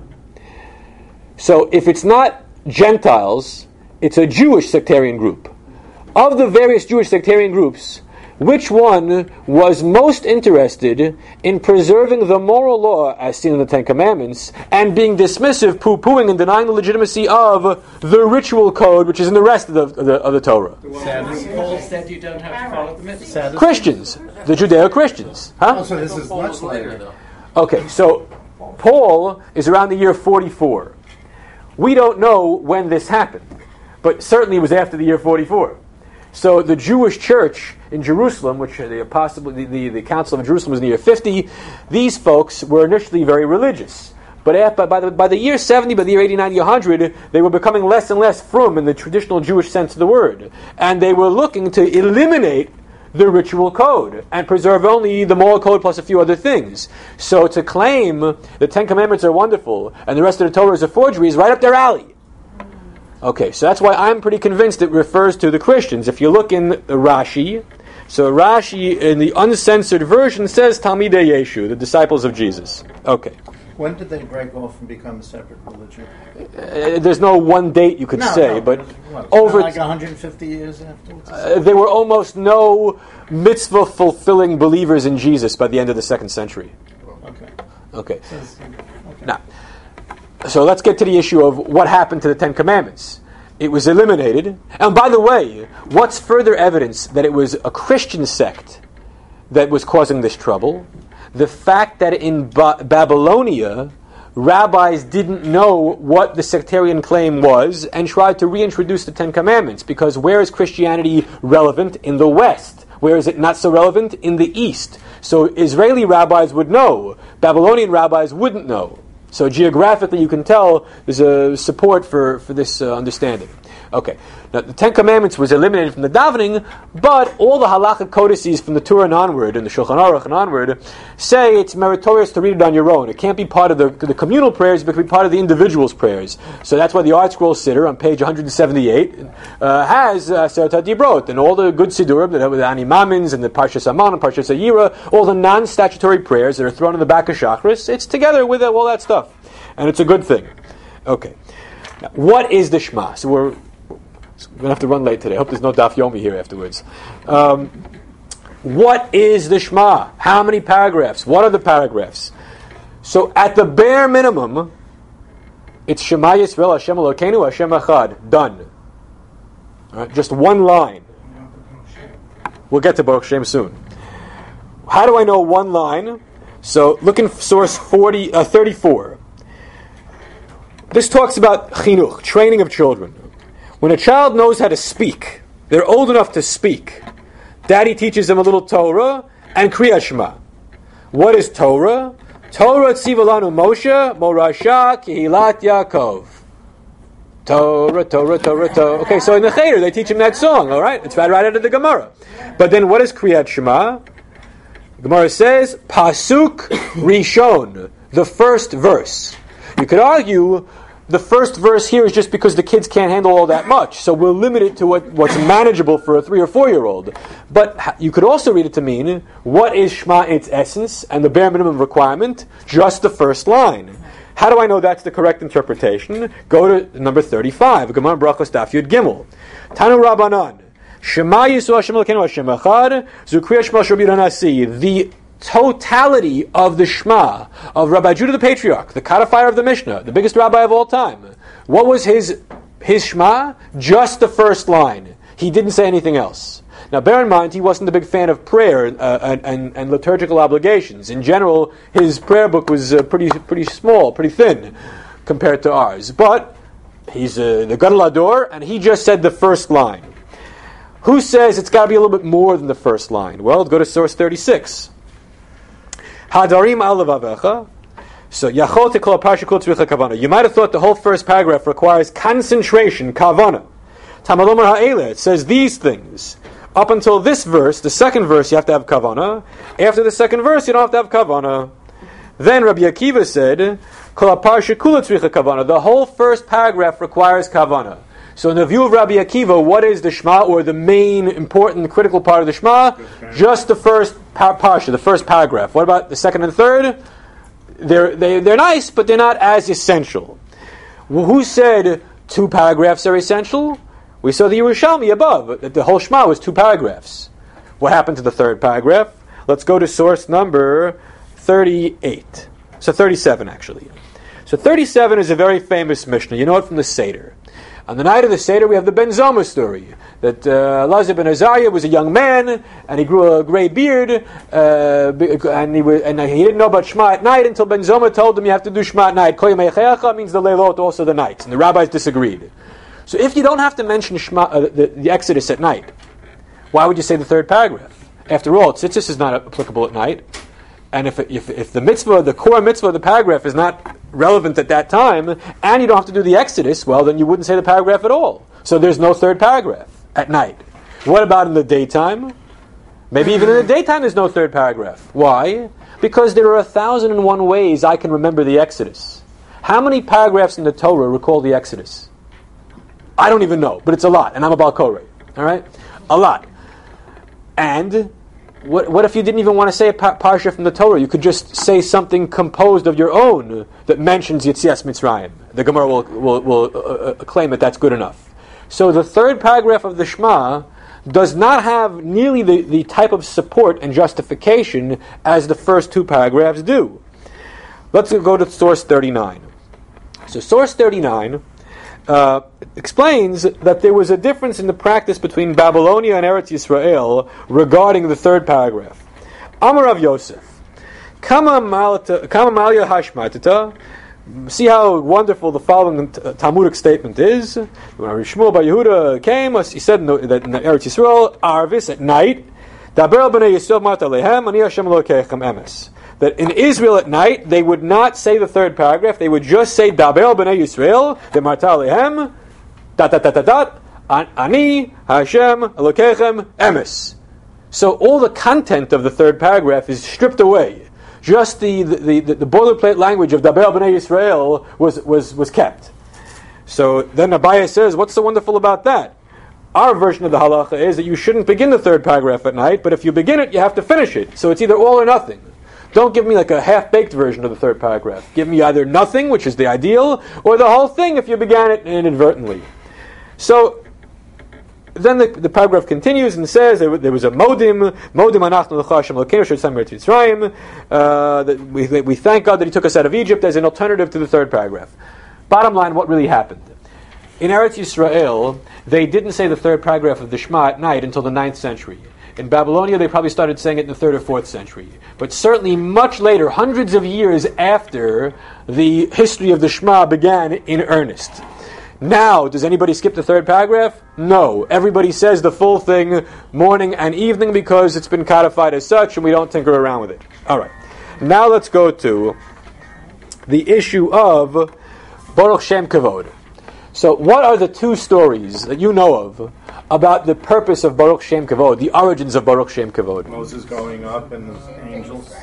So if it's not Gentiles, it's a Jewish sectarian group. Of the various Jewish sectarian groups, which one was most interested in preserving the moral law as seen in the Ten Commandments and being dismissive, poo-pooing, and denying the legitimacy of the ritual code which is in the rest of the, of the, of the Torah? Paul said you don't have to follow the mitzvah. Christians, the Judeo-Christians. Huh? Oh, so this is much later, though. Okay, so Paul is around the year forty-four. We don't know when this happened, but certainly it was after the year forty-four. So the Jewish church in Jerusalem, which the possibly the, the, the Council of Jerusalem was in the year fifty, these folks were initially very religious. But after, by, the, by the year seventy, by the year eighty, ninety, one hundred, they were becoming less and less frum in the traditional Jewish sense of the word. And they were looking to eliminate the ritual code and preserve only the moral code plus a few other things. So to claim the Ten Commandments are wonderful and the rest of the Torah is a forgery is right up their alley. Okay, so that's why I'm pretty convinced it refers to the Christians. If you look in Rashi, so Rashi in the uncensored version says Talmidei Yeshu, the disciples of Jesus. Okay. When did they break off and become a separate religion? Uh, there's no one date you could no, say, no, but what, over like one hundred fifty years afterwards. Uh, there were almost no mitzvah fulfilling believers in Jesus by the end of the second century. Okay. Okay. So, okay. Now, so let's get to the issue of what happened to the Ten Commandments. It was eliminated. And by the way, what's further evidence that it was a Christian sect that was causing this trouble? The fact that in ba- Babylonia, rabbis didn't know what the sectarian claim was and tried to reintroduce the Ten Commandments. Because where is Christianity relevant? In the West. Where is it not so relevant? In the East. So Israeli rabbis would know. Babylonian rabbis wouldn't know. So geographically, you can tell there's a support for, for this uh, understanding. Okay. Now, the Ten Commandments was eliminated from the davening, but all the halakhic codices from the Torah and onward, and the Shulchan Aruch and onward, say it's meritorious to read it on your own. It can't be part of the, the communal prayers, but it can be part of the individual's prayers. So that's why the Art Scroll Siddur on page one seventy-eight uh, has Aseret HaDibrot, and all the good Siddurim, that have the Ani Mamins, and the Parshas Aman, and Parshas Ayira, all the non-statutory prayers that are thrown in the back of Shachris, it's together with all that stuff. And it's a good thing. Okay. Now, what is the Shema? So we're, we're going to have to run late today. I hope there's no Daf Yomi here afterwards. Um, what is the Shema? How many paragraphs? What are the paragraphs? So at the bare minimum, it's Shema Yisrael Hashem Elokeinu Hashem Echad. Done. All right, just one line. We'll get to Baruch Shem soon. How do I know one line? So look in source forty, uh, thirty-four. This talks about chinuch, training of children. When a child knows how to speak, they're old enough to speak. Daddy teaches them a little Torah and Kriyat Shema. What is Torah? Torah tziva lanu Moshe, Morasha, Kehilat Yaakov. Torah, Torah, Torah, Torah. Okay, so in the Cheder they teach him that song, all right? It's right, right out of the Gemara. But then what is Kriyat Shema? The Gemara says, Pasuk Rishon, the first verse. You could argue the first verse here is just because the kids can't handle all that much, so we'll limit it to what, what's manageable for a three or four year old. But you could also read it to mean, what is Shema in its essence and the bare minimum requirement? Just the first line. How do I know that's the correct interpretation? Go to number thirty-five, Gemara Brachos Daf Yud Gimel. Tanu Rabbanan, Shema Yisrael Hashem Elokeinu Hashem Echad, Zu Kriyat Shema Shel Rabbi Yehuda Nasi. The totality of the Shema of Rabbi Judah the Patriarch, the codifier of the Mishnah, the biggest rabbi of all time. What was his his Shema? Just the first line. He didn't say anything else. Now bear in mind, he wasn't a big fan of prayer uh, and, and, and liturgical obligations. In general, his prayer book was uh, pretty pretty small, pretty thin compared to ours. But he's uh, the Gadol Hador, and he just said the first line. Who says it's got to be a little bit more than the first line? Well, go to source thirty-six. Hadarim alavavecha. So, Yachol tekol parsha kol tzricha kavana. You might have thought the whole first paragraph requires concentration, kavana. Tamalomar ha'ele, it says these things. Up until this verse, the second verse, you have to have kavana. After the second verse, you don't have to have kavana. Then Rabbi Akiva said, kol parsha kula tzricha kavana. The whole first paragraph requires kavana. So in the view of Rabbi Akiva, what is the Shema, or the main, important, critical part of the Shema? Just the first par- parsha, the first paragraph. What about the second and third? They're, they, they're nice, but they're not as essential. Well, who said two paragraphs are essential? We saw the Yerushalmi above, that the whole Shema was two paragraphs. What happened to the third paragraph? Let's go to source number thirty-eight. So thirty-seven, actually. So thirty-seven is a very famous Mishnah. You know it from the Seder. On the night of the Seder, we have the Ben Zoma story, that uh, Elazar ben Azariah was a young man, and he grew a gray beard, uh, and, he was, and he didn't know about Shema at night until Ben Zoma told him you have to do Shema at night. Koyim Eichecha means the Leilot, also the nights, and the rabbis disagreed. So if you don't have to mention Shema, uh, the, the Exodus at night, why would you say the third paragraph? After all, tzitzis is not applicable at night. And if, if if the mitzvah, the core mitzvah of the paragraph is not relevant at that time, and you don't have to do the Exodus, well, then you wouldn't say the paragraph at all. So there's no third paragraph at night. What about in the daytime? Maybe even in the daytime there's no third paragraph. Why? Because there are a thousand and one ways I can remember the Exodus. How many paragraphs in the Torah recall the Exodus? I don't even know, but it's a lot, and I'm a Baal Koreh. All right? A lot. And What, what if you didn't even want to say a par- parsha from the Torah? You could just say something composed of your own that mentions Yetzias Mitzrayim. The Gemara will, will, will uh, uh, claim that that's good enough. So the third paragraph of the Shema does not have nearly the, the type of support and justification as the first two paragraphs do. Let's go to source thirty-nine. So source thirty-nine Uh, explains that there was a difference in the practice between Babylonia and Eretz Yisrael regarding the third paragraph. Amar Rav Yosef, Kama Malya Hashmatata. See how wonderful the following t- Talmudic statement is. When Shmuel Bar Yehuda came, he said that in Eretz Yisrael, Arvis at night, Daber b'nei Yisrael mata lehem, ani Hashem Elokeichem emes. That in Israel at night, they would not say the third paragraph, they would just say, Daber b'nei Yisrael, v'marta lehem, dot, dot, dot, dot, dot, ani, Hashem, Elokeichem, emes. So all the content of the third paragraph is stripped away. Just the, the, the, the boilerplate language of Daber b'nei Yisrael was, was, was kept. So then Abaye says, what's so wonderful about that? Our version of the halacha is that you shouldn't begin the third paragraph at night, but if you begin it, you have to finish it. So it's either all or nothing. Don't give me like a half-baked version of the third paragraph. Give me either nothing, which is the ideal, or the whole thing if you began it inadvertently. So then the, the paragraph continues and says there, there was a modim, modim anachnu l'cha Hashem Elokeinu asher yitzam me'eretz Mitzrayim. Uh, that we, that we thank God that He took us out of Egypt as an alternative to the third paragraph. Bottom line, what really happened? In Eretz Yisrael, they didn't say the third paragraph of the Shema at night until the ninth century. In Babylonia, they probably started saying it in the third or fourth century. But certainly much later, hundreds of years after the history of the Shema began in earnest. Now, does anybody skip the third paragraph? No. Everybody says the full thing, morning and evening, because it's been codified as such, and we don't tinker around with it. All right. Now let's go to the issue of Baruch Shem Kavod. So, what are the two stories that you know of about the purpose of Baruch Shem Kavod, the origins of Baruch Shem Kavod? Moses going up and the angels.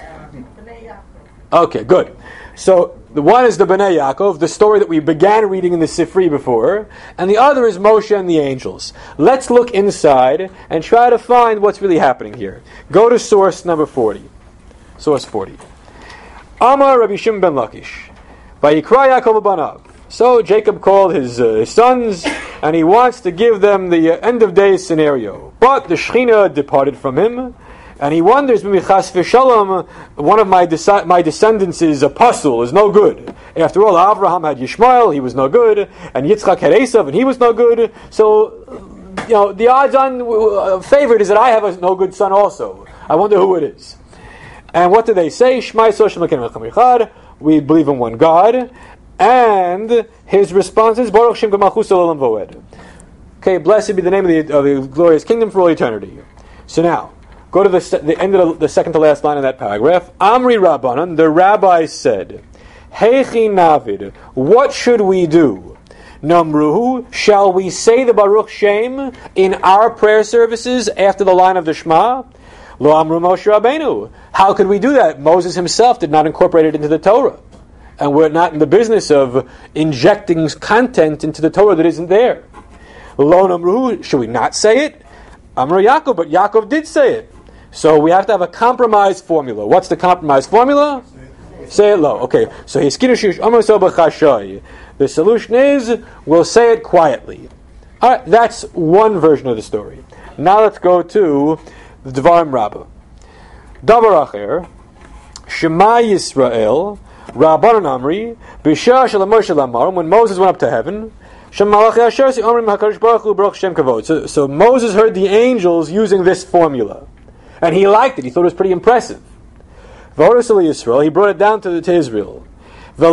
Okay, good. So, the one is the Bnei Yaakov, the story that we began reading in the Sifri before, and the other is Moshe and the angels. Let's look inside and try to find what's really happening here. Go to source number forty. Source forty. Amar Rabbi Shimon ben Lakish. Vayikra Yaakov banav. So Jacob called his, uh, his sons, and he wants to give them the uh, end of days scenario. But the Shekhinah departed from him, and he wonders, chas v'shalom, one of my desi- my descendants is a puzzle, is no good. After all, Abraham had Yishmael, he was no good, and Yitzchak had Esav, and he was no good. So, you know, the odds-on uh, favorite is that I have a no good son also. I wonder who it is. And what do they say? Shema Yisrael Shem Elokeinu Echad Echad. We believe in one God. And his response is Baruch Shem Malchus Olam Voed. Okay, blessed be the name of the, of the glorious kingdom for all eternity. So now, go to the, the end of the, the second to last line of that paragraph. Amri Rabbanan, the rabbis said, Heichi Navid, what should we do? Namruhu, shall we say the Baruch Shem in our prayer services after the line of the Shema? Lo Amru Moshe Rabbeinu. How could we do that? Moses himself did not incorporate it into the Torah. And we're not in the business of injecting content into the Torah that isn't there. Lo Namruhu, should we not say it? Amru Yaakov, but Yaakov did say it. So we have to have a compromise formula. What's the compromise formula? Say it low. Okay, so the solution is, we'll say it quietly. Alright, that's one version of the story. Now let's go to the Devarim Rabbah. Davar Acher, Shema Yisrael, Rabbanan Amri, B'shah Shel Moshe Lamar, when Moses went up to heaven, so, so Moses heard the angels using this formula. And he liked it. He thought it was pretty impressive. He brought it down to, to Israel. So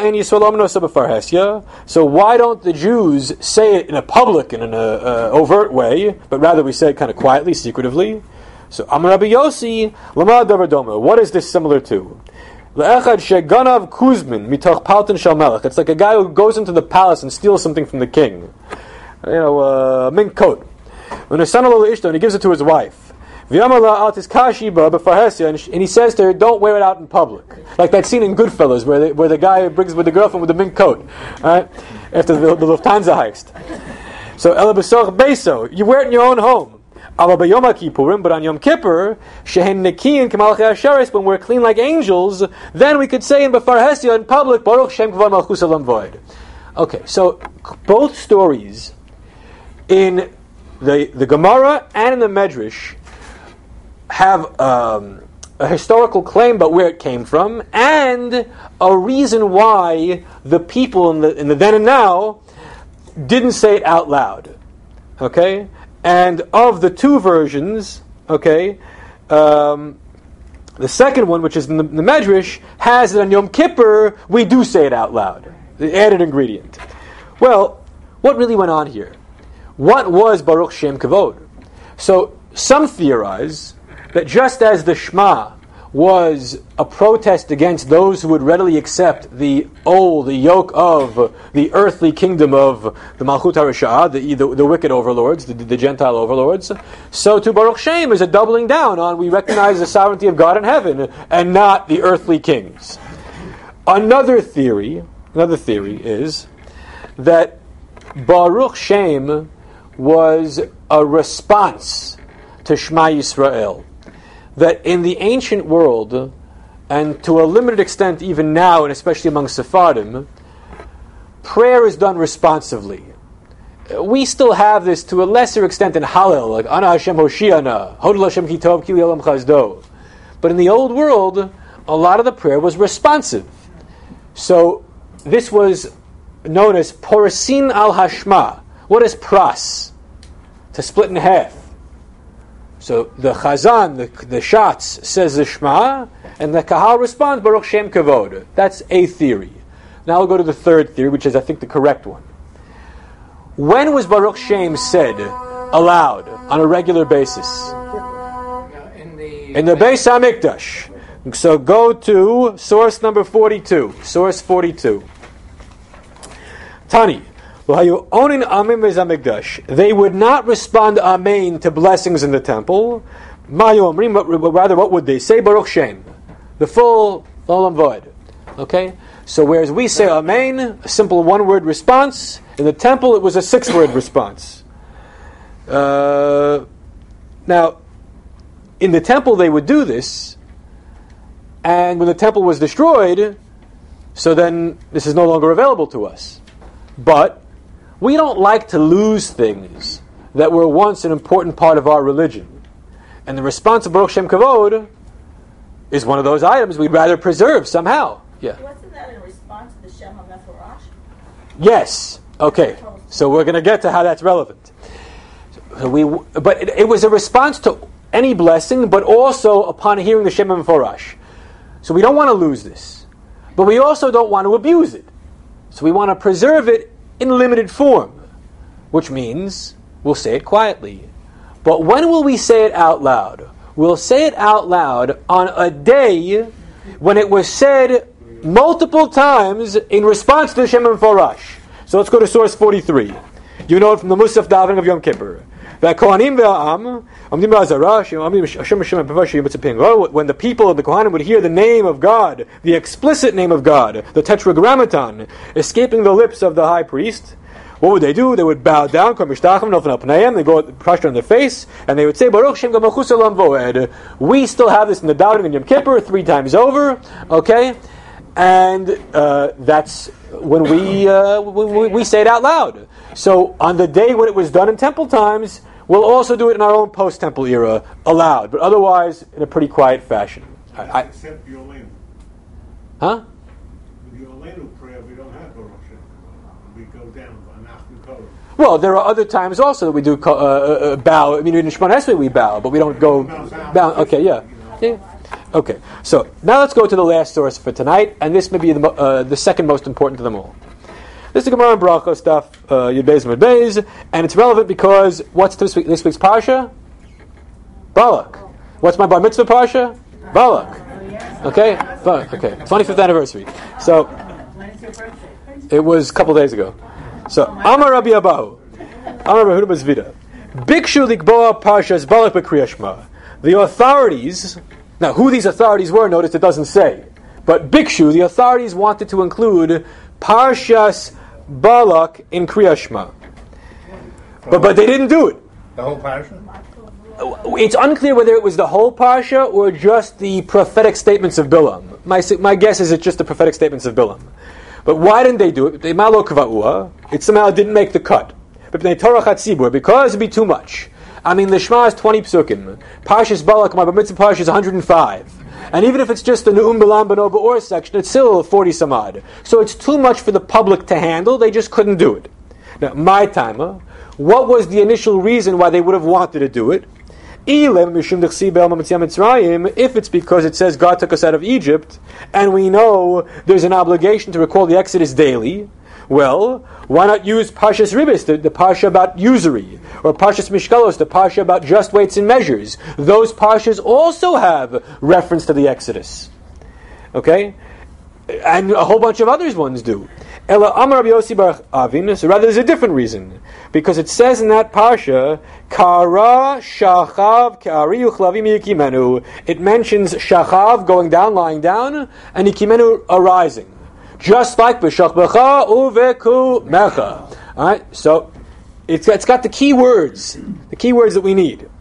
why don't the Jews say it in a public and in an uh, overt way, but rather we say it kind of quietly, secretively? So Amar Rabbi Yossi, what is this similar to? It's like a guy who goes into the palace and steals something from the king. You know, a mink coat. And he gives it to his wife. And he says to her, don't wear it out in public. Like that scene in Goodfellas where the, where the guy brings with the girlfriend with the mink coat. Right? After the, the Lufthansa heist. So, you wear it in your own home. But on Yom Kippur, when we're clean like angels, then we could say in Befar Hesia in public, Baruch Shem Kavod Malchus Olam Voed. Okay, so both stories in the the Gemara and in the Medrash have um, a historical claim about where it came from and a reason why the people in the in the then and now didn't say it out loud. Okay. And of the two versions, okay, um, the second one, which is in the, the Medrash, has that on Yom Kippur, we do say it out loud. The added ingredient. Well, what really went on here? What was Baruch Shem Kavod? So, some theorize that just as the Shema was a protest against those who would readily accept the old, the yoke of the earthly kingdom of the Malchut HaRasha'ah, the, the, the wicked overlords, the, the Gentile overlords, so to Baruch Shem is a doubling down on we recognize the sovereignty of God in heaven and not the earthly kings. Another theory, another theory is that Baruch Shem was a response to Shema Yisrael. That in the ancient world, and to a limited extent even now, and especially among Sephardim, prayer is done responsively. We still have this to a lesser extent in Hallel, like Ana Hashem Hoshiana, Hodel Hashem Kitov Ki Olam Chazdo. But in the old world, a lot of the prayer was responsive. So this was known as Porasin al Hashma. What is pras? To split in half. So the Chazan, the, the Shatz, says the Shema, and the Kahal responds, Baruch Shem Kavod. That's a theory. Now I'll go to the third theory, which is, I think, the correct one. When was Baruch Shem said aloud on a regular basis? In the, In the Beis HaMikdash. So go to source number forty-two. Source forty-two. Tani. They would not respond Amen to blessings in the temple. Rather, what would they say? Baruch Shem. The full Olam Vod. Okay? So whereas we say Amen, a simple one-word response, in the temple it was a six-word response. Uh, now, in the temple they would do this, and when the temple was destroyed, so then this is no longer available to us. But we don't like to lose things that were once an important part of our religion. And the response of Baruch Shem Kavod is one of those items we'd rather preserve somehow. Yeah. Wasn't that in response to the Shem HaMepharash? Yes. Okay. So we're going to get to how that's relevant. So we, but it, it was a response to any blessing, but also upon hearing the Shem HaMepharash. So we don't want to lose this. But we also don't want to abuse it. So we want to preserve it in limited form, which means we'll say it quietly. But when will we say it out loud? We'll say it out loud on a day when it was said multiple times in response to the Shem HaMepharash. So let's go to source forty-three. You know it from the Musaf davening of Yom Kippur. When the people of the Kohanim would hear the name of God, the explicit name of God, the Tetragrammaton, escaping the lips of the high priest, what would they do? They would bow down, they go prostrate on their face, and they would say, Baruch Shem Gamachus Olam Voed. We still have this in the davening in Yom Kippur three times over, okay? And uh, that's when we, uh, we we say it out loud. So on the day when it was done in temple times, we'll also do it in our own post-temple era, aloud, but otherwise in a pretty quiet fashion. I, I, Except Yolenu. huh? With the Yolenu prayer, we don't have Baruch Shem. We go down by Nachman Kol. Well, there are other times also that we do uh, uh, bow. I mean, in Shemona Esrei we bow, but we don't go bow. Okay, yeah. yeah. Okay, so now let's go to the last source for tonight, and this may be the, mo- uh, the second most important to them all. This is the Gemara and Bracha stuff, uh, Yud Beis and Yud Beis, and it's relevant because what's this, week, this week's parsha? Balak. What's my bar mitzvah parsha? Balak. Okay, Balak. Okay, twenty-fifth anniversary. So it was a couple days ago. So Amar Rabbi Abahu, Amar Rabbi Huda Bazvida, Bikshu likboa parshas Balak b'Kriyas Shema. The authorities. Now, who these authorities were, notice it doesn't say. But Bikshu, the authorities wanted to include Parshas Balak in Kriyas Shema. But, but they didn't do it. The whole parsha? It's unclear whether it was the whole Parsha or just the prophetic statements of Bilam. My, my guess is it's just the prophetic statements of Bilam. But why didn't they do it? They malo kava'ua. It somehow didn't make the cut. But they Torah chatzibur, because it'd be too much. I mean, the Shema is twenty psukim. Parshas Balak, my Bar Mitzvah Parsha is one hundred five. And even if it's just the Nu'um B'Lam B'no B'or section, it's still forty some odd. So it's too much for the public to handle. They just couldn't do it. Now, my timer, what was the initial reason why they would have wanted to do it? If it's because it says God took us out of Egypt, and we know there's an obligation to recall the Exodus daily, well, why not use Parshas Ribis, the, the Parsha about usury, or Parshas Mishkalos, the Parsha about just weights and measures? Those Parshas also have reference to the Exodus. Okay? And a whole bunch of other ones do. Ela Amar Rabbi Yossi Bar Avin, so rather there's a different reason. Because it says in that Parsha, Kara Shachav Ka'ari Uchlavim Yikimenu. It mentions Shachav, going down, lying down, and Yikimenu, arising. Just like B'shach B'cha Uveku Mecha. Alright, so it's, it's got the key words, the key words that we need.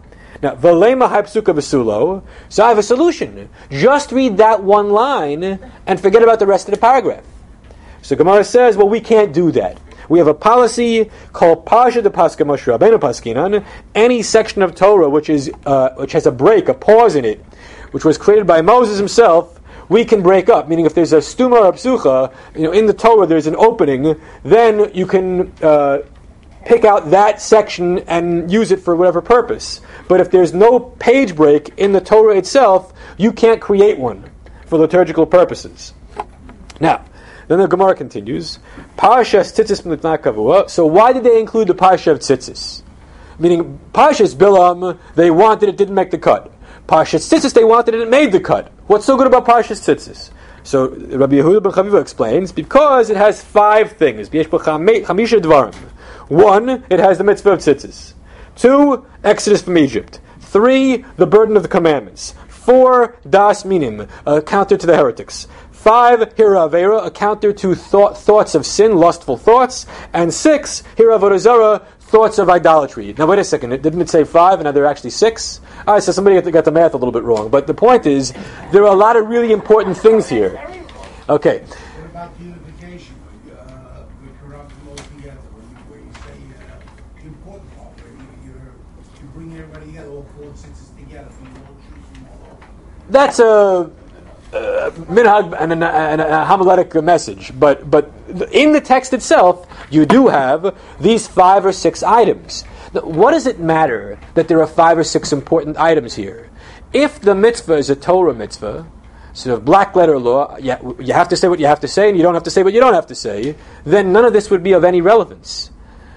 Now, Velema Haipsuka Vasulo. So I have a solution. Just read that one line and forget about the rest of the paragraph. So Gemara says, well, we can't do that. We have a policy called Parsha de Paska Moshe Rabbeinu Paskinan. Any section of Torah which is uh, which has a break, a pause in it, which was created by Moses himself, we can break up. Meaning, if there's a stuma or a psucha, you know, in the Torah there's an opening, then you can uh, pick out that section and use it for whatever purpose. But if there's no page break in the Torah itself, you can't create one for liturgical purposes. Now, then the Gemara continues. Parashas Tzitzis Mitna Kavua. So why did they include the Parasha of Tzitzis? Meaning, Parashas Bilam, they wanted it, didn't make the cut. Parashas Tzitzis, they wanted it, it made the cut. What's so good about Parashas Tzitzis? So Rabbi Yehuda ben Chaviva explains, because it has five things. Chamisha Dvarim. One, it has the mitzvah of Tzitzis. Two, Exodus from Egypt. Three, the burden of the commandments. Four, Das Minim, a counter to the heretics. Five, Hira Avera, a counter to thought, thoughts of sin, lustful thoughts. And six, Hira Avodah Zarah, thoughts of idolatry. Now wait a second, didn't it say five and now there are actually six? Alright, so somebody got the math a little bit wrong. But the point is, there are a lot of really important things here. Okay. What about the unification? Uh, we corrupt them all together. Where you say uh, the important part, where you, you're, you bring everybody together, all four senses together, from all truths from all over. That's a uh, minhag and a, and a homiletic message, but but in the text itself, you do have these five or six items. Now, what does it matter that there are five or six important items here? If the mitzvah is a Torah mitzvah, sort of black letter law, yeah, you have to say what you have to say, and you don't have to say what you don't have to say, then none of this would be of any relevance.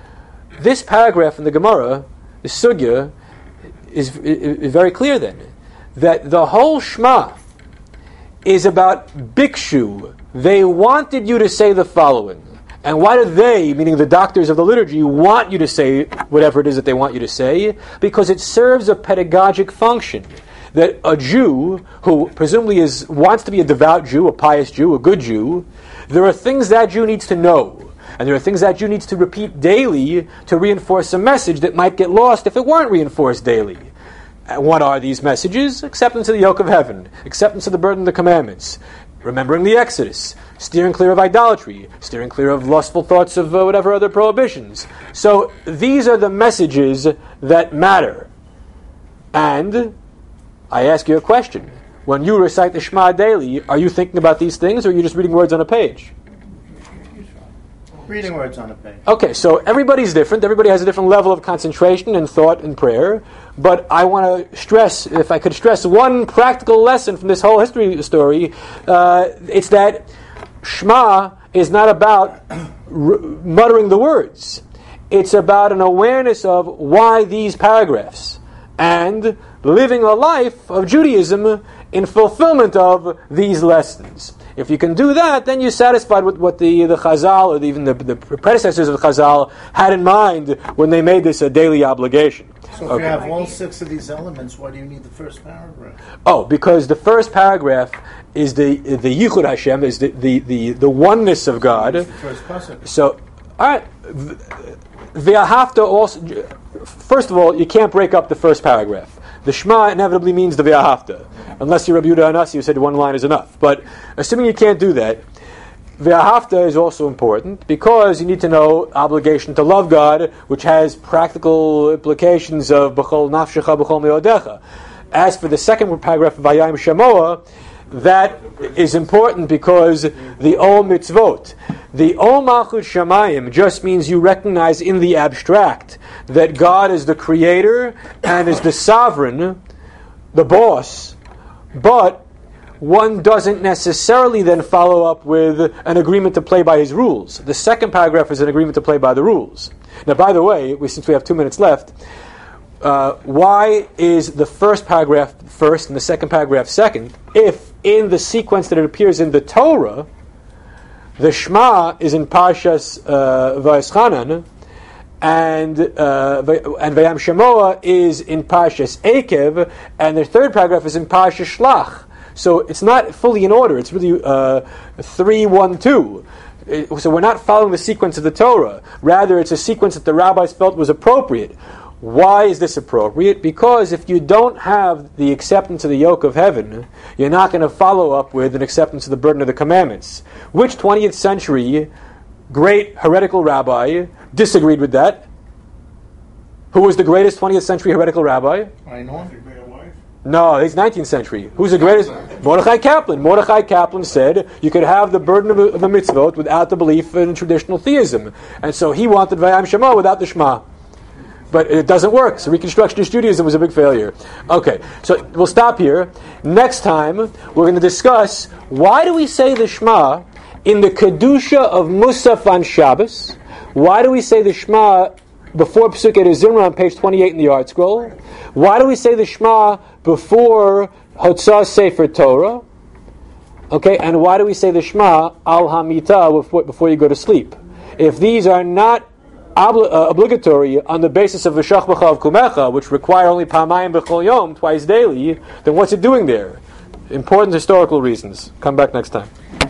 This paragraph in the Gemara, the Sugya, is, is, is very clear then, that the whole Shema is about Bikshu. They wanted you to say the following. And why do they, meaning the doctors of the liturgy, want you to say whatever it is that they want you to say? Because it serves a pedagogic function. That a Jew, who presumably is wants to be a devout Jew, a pious Jew, a good Jew, there are things that Jew needs to know. And there are things that Jew needs to repeat daily to reinforce a message that might get lost if it weren't reinforced daily. And what are these messages? Acceptance of the yoke of heaven, acceptance of the burden of the commandments, remembering the Exodus, steering clear of idolatry, steering clear of lustful thoughts of uh, whatever other prohibitions. So these are the messages that matter. And I ask you a question. When you recite the Shema daily, are you thinking about these things, or are you just reading words on a page? Reading words on a page. Okay, so everybody's different. Everybody has a different level of concentration and thought and prayer. But I want to stress, if I could stress one practical lesson from this whole history story, uh, it's that Shema is not about r- muttering the words. It's about an awareness of why these paragraphs and living a life of Judaism in fulfillment of these lessons. If you can do that, then you're satisfied with what the, the Chazal, or even the, the predecessors of the Chazal, had in mind when they made this a daily obligation. So if Okay. you have all six of these elements, why do you need the first paragraph? Oh, because the first paragraph is the the Yichud Hashem, is the, the, the, the oneness of God. It's the first pasuk. So, all right, V'ahavta also. First of all, you can't break up the first paragraph. The Shema inevitably means the V'ahavta, unless you're Rabbi Yehuda Hanasi who said one line is enough. But assuming you can't do that, V'ahavta is also important because you need to know obligation to love God, which has practical implications of B'chol Nafshecha B'chol Me'odecha. As for the second paragraph of Vayayim Shemoah, that is important because the Ol Mitzvot, the Ol Malchut Shamayim just means you recognize in the abstract that God is the creator and is the sovereign, the boss, but one doesn't necessarily then follow up with an agreement to play by his rules. The second paragraph is an agreement to play by the rules. Now, by the way, we, since we have two minutes left, uh, why is the first paragraph first and the second paragraph second, if in the sequence that it appears in the Torah, the Shema is in Parshas uh, Vayeschanan, and uh, and Vayam Shemoah is in Parshas Ekev, and the third paragraph is in Parshas Shlach. So it's not fully in order. It's really uh, three, one, two. So we're not following the sequence of the Torah. Rather, it's a sequence that the rabbis felt was appropriate. Why is this appropriate? Because if you don't have the acceptance of the yoke of heaven, you're not going to follow up with an acceptance of the burden of the commandments. Which twentieth century great heretical rabbi disagreed with that? Who was the greatest twentieth century heretical rabbi? I know. No, he's nineteenth century. Who's the greatest? Mordechai Kaplan. Mordechai Kaplan said you could have the burden of, of the mitzvot without the belief in traditional theism. And so he wanted Vayam Shema without the Shema. But it doesn't work. So Reconstructionist Judaism was a big failure. Okay, so we'll stop here. Next time, we're going to discuss why do we say the Shema in the Kedusha of Musaf on Shabbos? Why do we say the Shema before Pesukei de Zimra on page twenty-eight in the Art Scroll? Why do we say the Shema before Hotzah Sefer Torah? Okay, and why do we say the Shema al Hamita before, before you go to sleep? If these are not obli- uh, obligatory on the basis of V'shach b'chav kumecha, which require only Pamayim b'chol yom, twice daily, then what's it doing there? Important historical reasons. Come back next time.